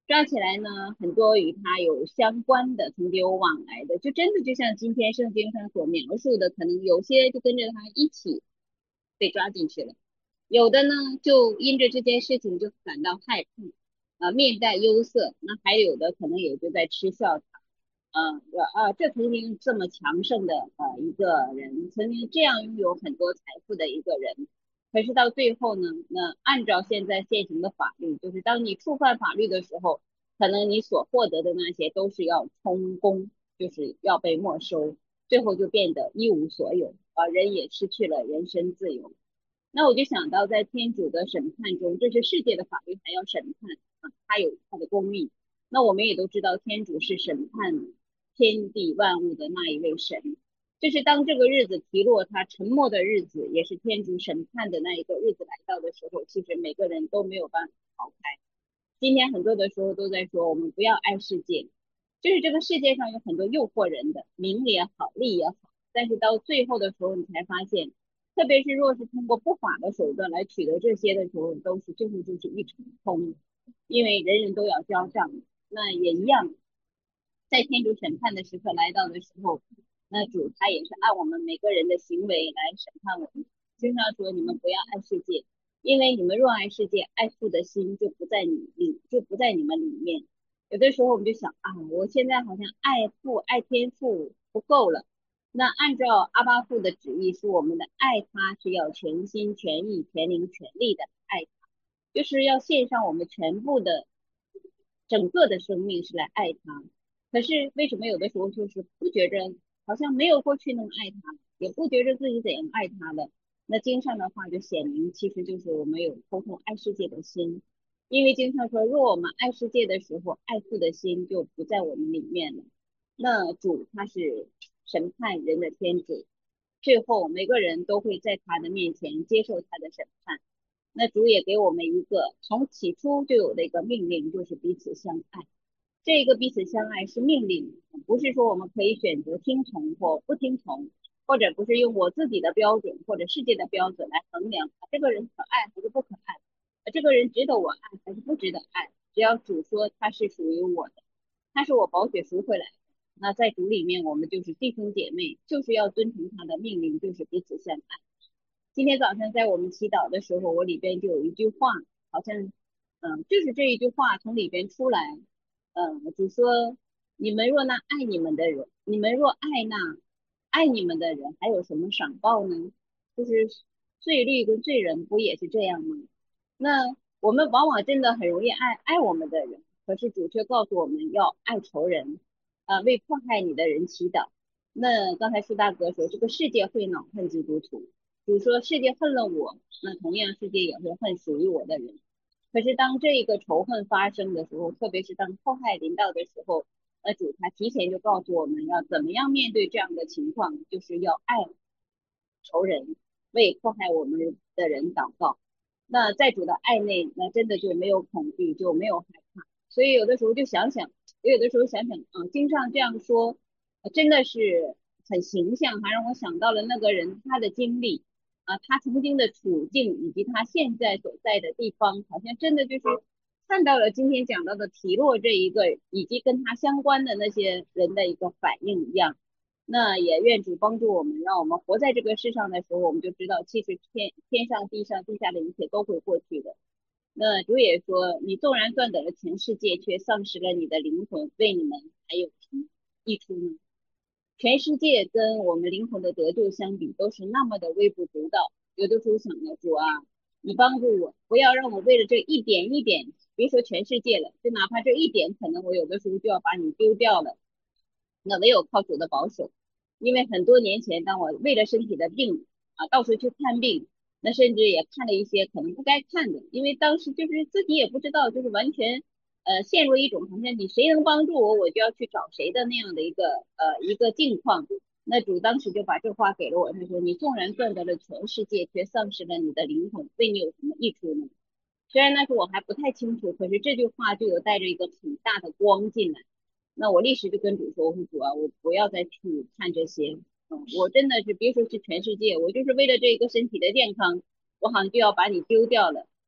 抓起来呢，很多与他有相关的、曾经有往来的，就真的就像今天圣经上所描述的，可能有些就跟着他一起被抓进去了，有的呢就因着这件事情就感到害怕，啊、面带忧色，那还有的可能也就在嗤笑他。呃呃，这曾经这么强盛的呃一个人，曾经这样拥有很多财富的一个人，可是到最后呢，那按照现在现行的法律，就是当你触犯法律的时候，可能你所获得的那些都是要充公，就是要被没收，最后就变得一无所有，啊、人也失去了人身自由。那我就想到，在天主的审判中，这是世界的法律还要审判啊，他有他的公义。那我们也都知道，天主是审判天地万物的那一位神。就是当这个日子提落他沉默的日子，也是天主审判的那一个日子来到的时候，其实每个人都没有办法逃开。今天很多的时候都在说，我们不要爱世界，就是这个世界上有很多诱惑人的，名也好，利也好，但是到最后的时候，你才发现，特别是若是通过不法的手段来取得这些的时候，都是最后就是一场空，因为人人都要交账。那也一样，在天主审判的时刻来到的时候，那主他也是按我们每个人的行为来审判我们。经常说你们不要爱世界，因为你们若爱世界，爱父的心就不在你里，就不在你们里面。有的时候我们就想啊，我现在好像爱父爱天父不够了。那按照阿巴父的旨意，是我们的爱他是要全心全意全灵全力的爱他，就是要献上我们全部的整个的生命是来爱他。可是为什么有的时候就是不觉着好像没有过去那么爱他了，也不觉着自己怎样爱他了？那经上的话就显明，其实就是我们有偷偷爱世界的心。因为经常说，若我们爱世界的时候，爱父的心就不在我们里面了。那主他是审判人的天主，最后每个人都会在他的面前接受他的审判。那主也给我们一个从起初就有的一个命令，就是彼此相爱。这个彼此相爱是命令，不是说我们可以选择听从或不听从，或者不是用我自己的标准或者世界的标准来衡量这个人可爱还是不可爱，这个人值得我爱还是不值得爱。只要主说他是属于我的，他是我宝血赎回来的，那在主里面我们就是弟兄姐妹，就是要遵从他的命令，就是彼此相爱。今天早上在我们祈祷的时候，我里边就有一句话，好像嗯，就是这一句话从里边出来。嗯，主说，你们若那爱你们的人，你们若爱那爱你们的人，还有什么赏报呢？就是罪律跟罪人不也是这样吗？那我们往往真的很容易爱爱我们的人，可是主却告诉我们要爱仇人，啊、为迫害你的人祈祷。那刚才苏大哥说，这个世界会恼恨基督徒，主说世界恨了我，那同样世界也会恨属于我的人。可是当这个仇恨发生的时候，特别是当迫害临到的时候，那主他提前就告诉我们要怎么样面对这样的情况，就是要爱仇人，为迫害我们的人祷告。那在主的爱内，那真的就没有恐惧，就没有害怕。所以有的时候就想想，有的时候想想啊，经上这样说，真的是很形象，还让我想到了那个人他的经历。啊，他曾经的处境以及他现在所在的地方，好像真的就是看到了今天讲到的提洛这一个，以及跟他相关的那些人的一个反应一样。那也愿主帮助我们，让我们活在这个世上的时候，我们就知道，其实天天上地上地下的一切都会过去的。那主也说，你纵然赚得了全世界，却丧失了你的灵魂，为你们还有什么益处呢？全世界跟我们灵魂的得救相比，都是那么的微不足道。有的时候想着主啊，你帮助我，不要让我为了这一点一点，别说全世界了，就哪怕这一点，可能我有的时候就要把你丢掉了。那唯有靠主的保守，因为很多年前，当我为了身体的病啊，到处去看病，那甚至也看了一些可能不该看的，因为当时就是自己也不知道，就是完全。呃，陷入一种好像你谁能帮助我，我就要去找谁的那样的一个呃一个境况。那主当时就把这话给了我，他说：“你纵然赚得了全世界，却丧失了你的灵魂，对你有什么益处呢？”虽然那时候我还不太清楚，可是这句话就有带着一个很大的光进来。那我立时就跟主说：“我说主啊，我不要再去看这些，嗯，我真的是别说是全世界，我就是为了这个身体的健康，我好像就要把你丢掉了。”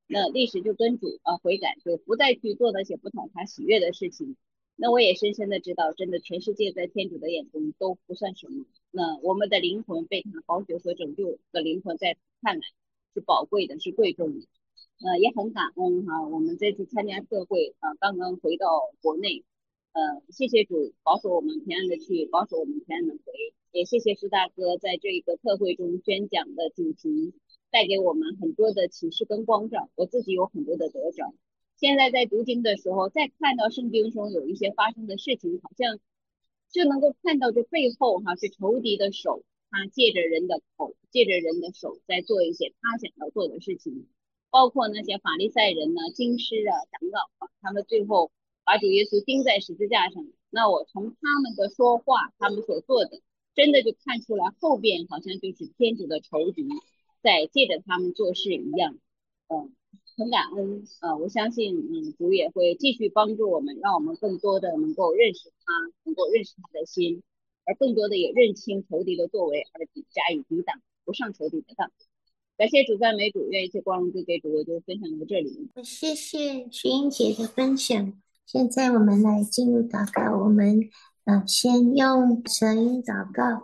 那立时就跟主啊悔改，就不再去做那些不讨他喜悦的事情。那我也深深的知道，真的全世界在天主的眼中都不算什么。那我们的灵魂被他宝血所拯救的灵魂，在他看来是宝贵的，是贵重的。呃，也很感恩哈，我们这次参加特会啊，刚刚回到国内，呃，谢谢主保守我们平安的去，保守我们平安的回，也谢谢施大哥在这一个特会中宣讲的主题，带给我们很多的启示跟光照，我自己有很多的得着。现在在读经的时候，再看到圣经中有一些发生的事情，好像就能够看到这背后哈是仇敌的手，他借着人的口，借着人的手在做一些他想要做的事情。包括那些法利赛人呢、经师啊、长老啊，他们最后把主耶稣钉在十字架上。那我从他们的说话，他们所做的，真的就看出来后边好像就是天主的仇敌在借着他们做事一样。嗯，很感恩。呃，我相信，嗯，主也会继续帮助我们，让我们更多的能够认识他，能够认识他的心，而更多的也认清仇敌的作为，而加以抵挡，不上仇敌的当。感谢主赞美主，愿一切光荣归给主，我就分享到这里。 谢谢徐英姐的分享。现在我们来进入祷告，我们呃先用舌音祷告。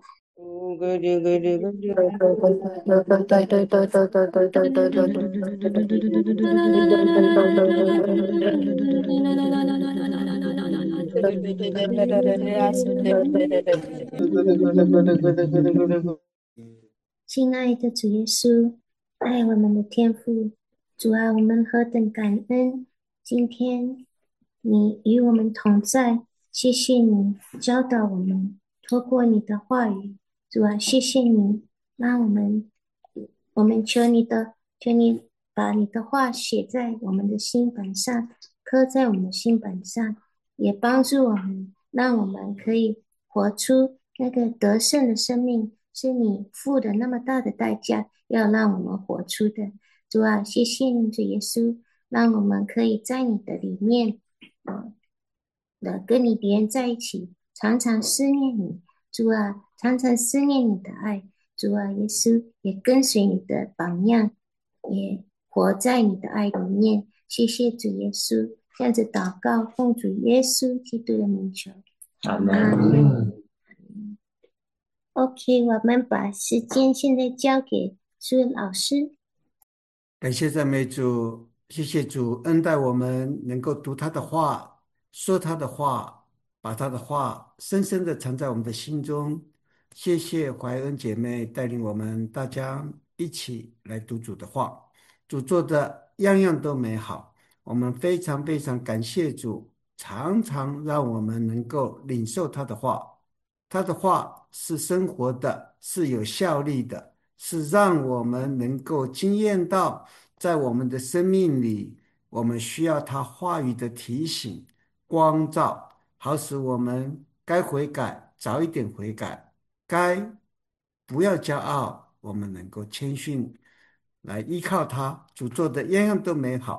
亲爱的主耶稣，爱我们的天父，主啊，我们何等感恩！今天你与我们同在，谢谢你教导我们，透过你的话语，主啊，谢谢你，让我们，我们求你的，求你把你的话写在我们的心板上，刻在我们的心板上，也帮助我们，让我们可以活出那个得胜的生命。是你付的那么大的代价，要让我们活出的。主啊，谢谢你，主耶稣，让我们可以在你的里面，呃，的跟你连在一起，常常思念你。主啊，常常思念你的爱。主啊，耶稣也跟随你的榜样，也活在你的爱里面。谢谢主耶稣，这样子祷告，奉主耶稣基督的名求。 阿阿门。 门。OK， 我们把时间现在交给苏老师。 感谢赞美主，谢谢主恩待我们能够读他的话，说他的话，把他的话深深的藏在我们的心中。谢谢怀恩姐妹带领我们大家一起来读主的话，主做的样样都美好，我们非常非常感谢主，常常让我们能够领受他的话。他的话是生活的，是有效力的，是让我们能够经验到，在我们的生命里，我们需要他话语的提醒、光照，好使我们该悔改早一点悔改，该不要骄傲，我们能够谦逊来依靠他，主做的样样都美好。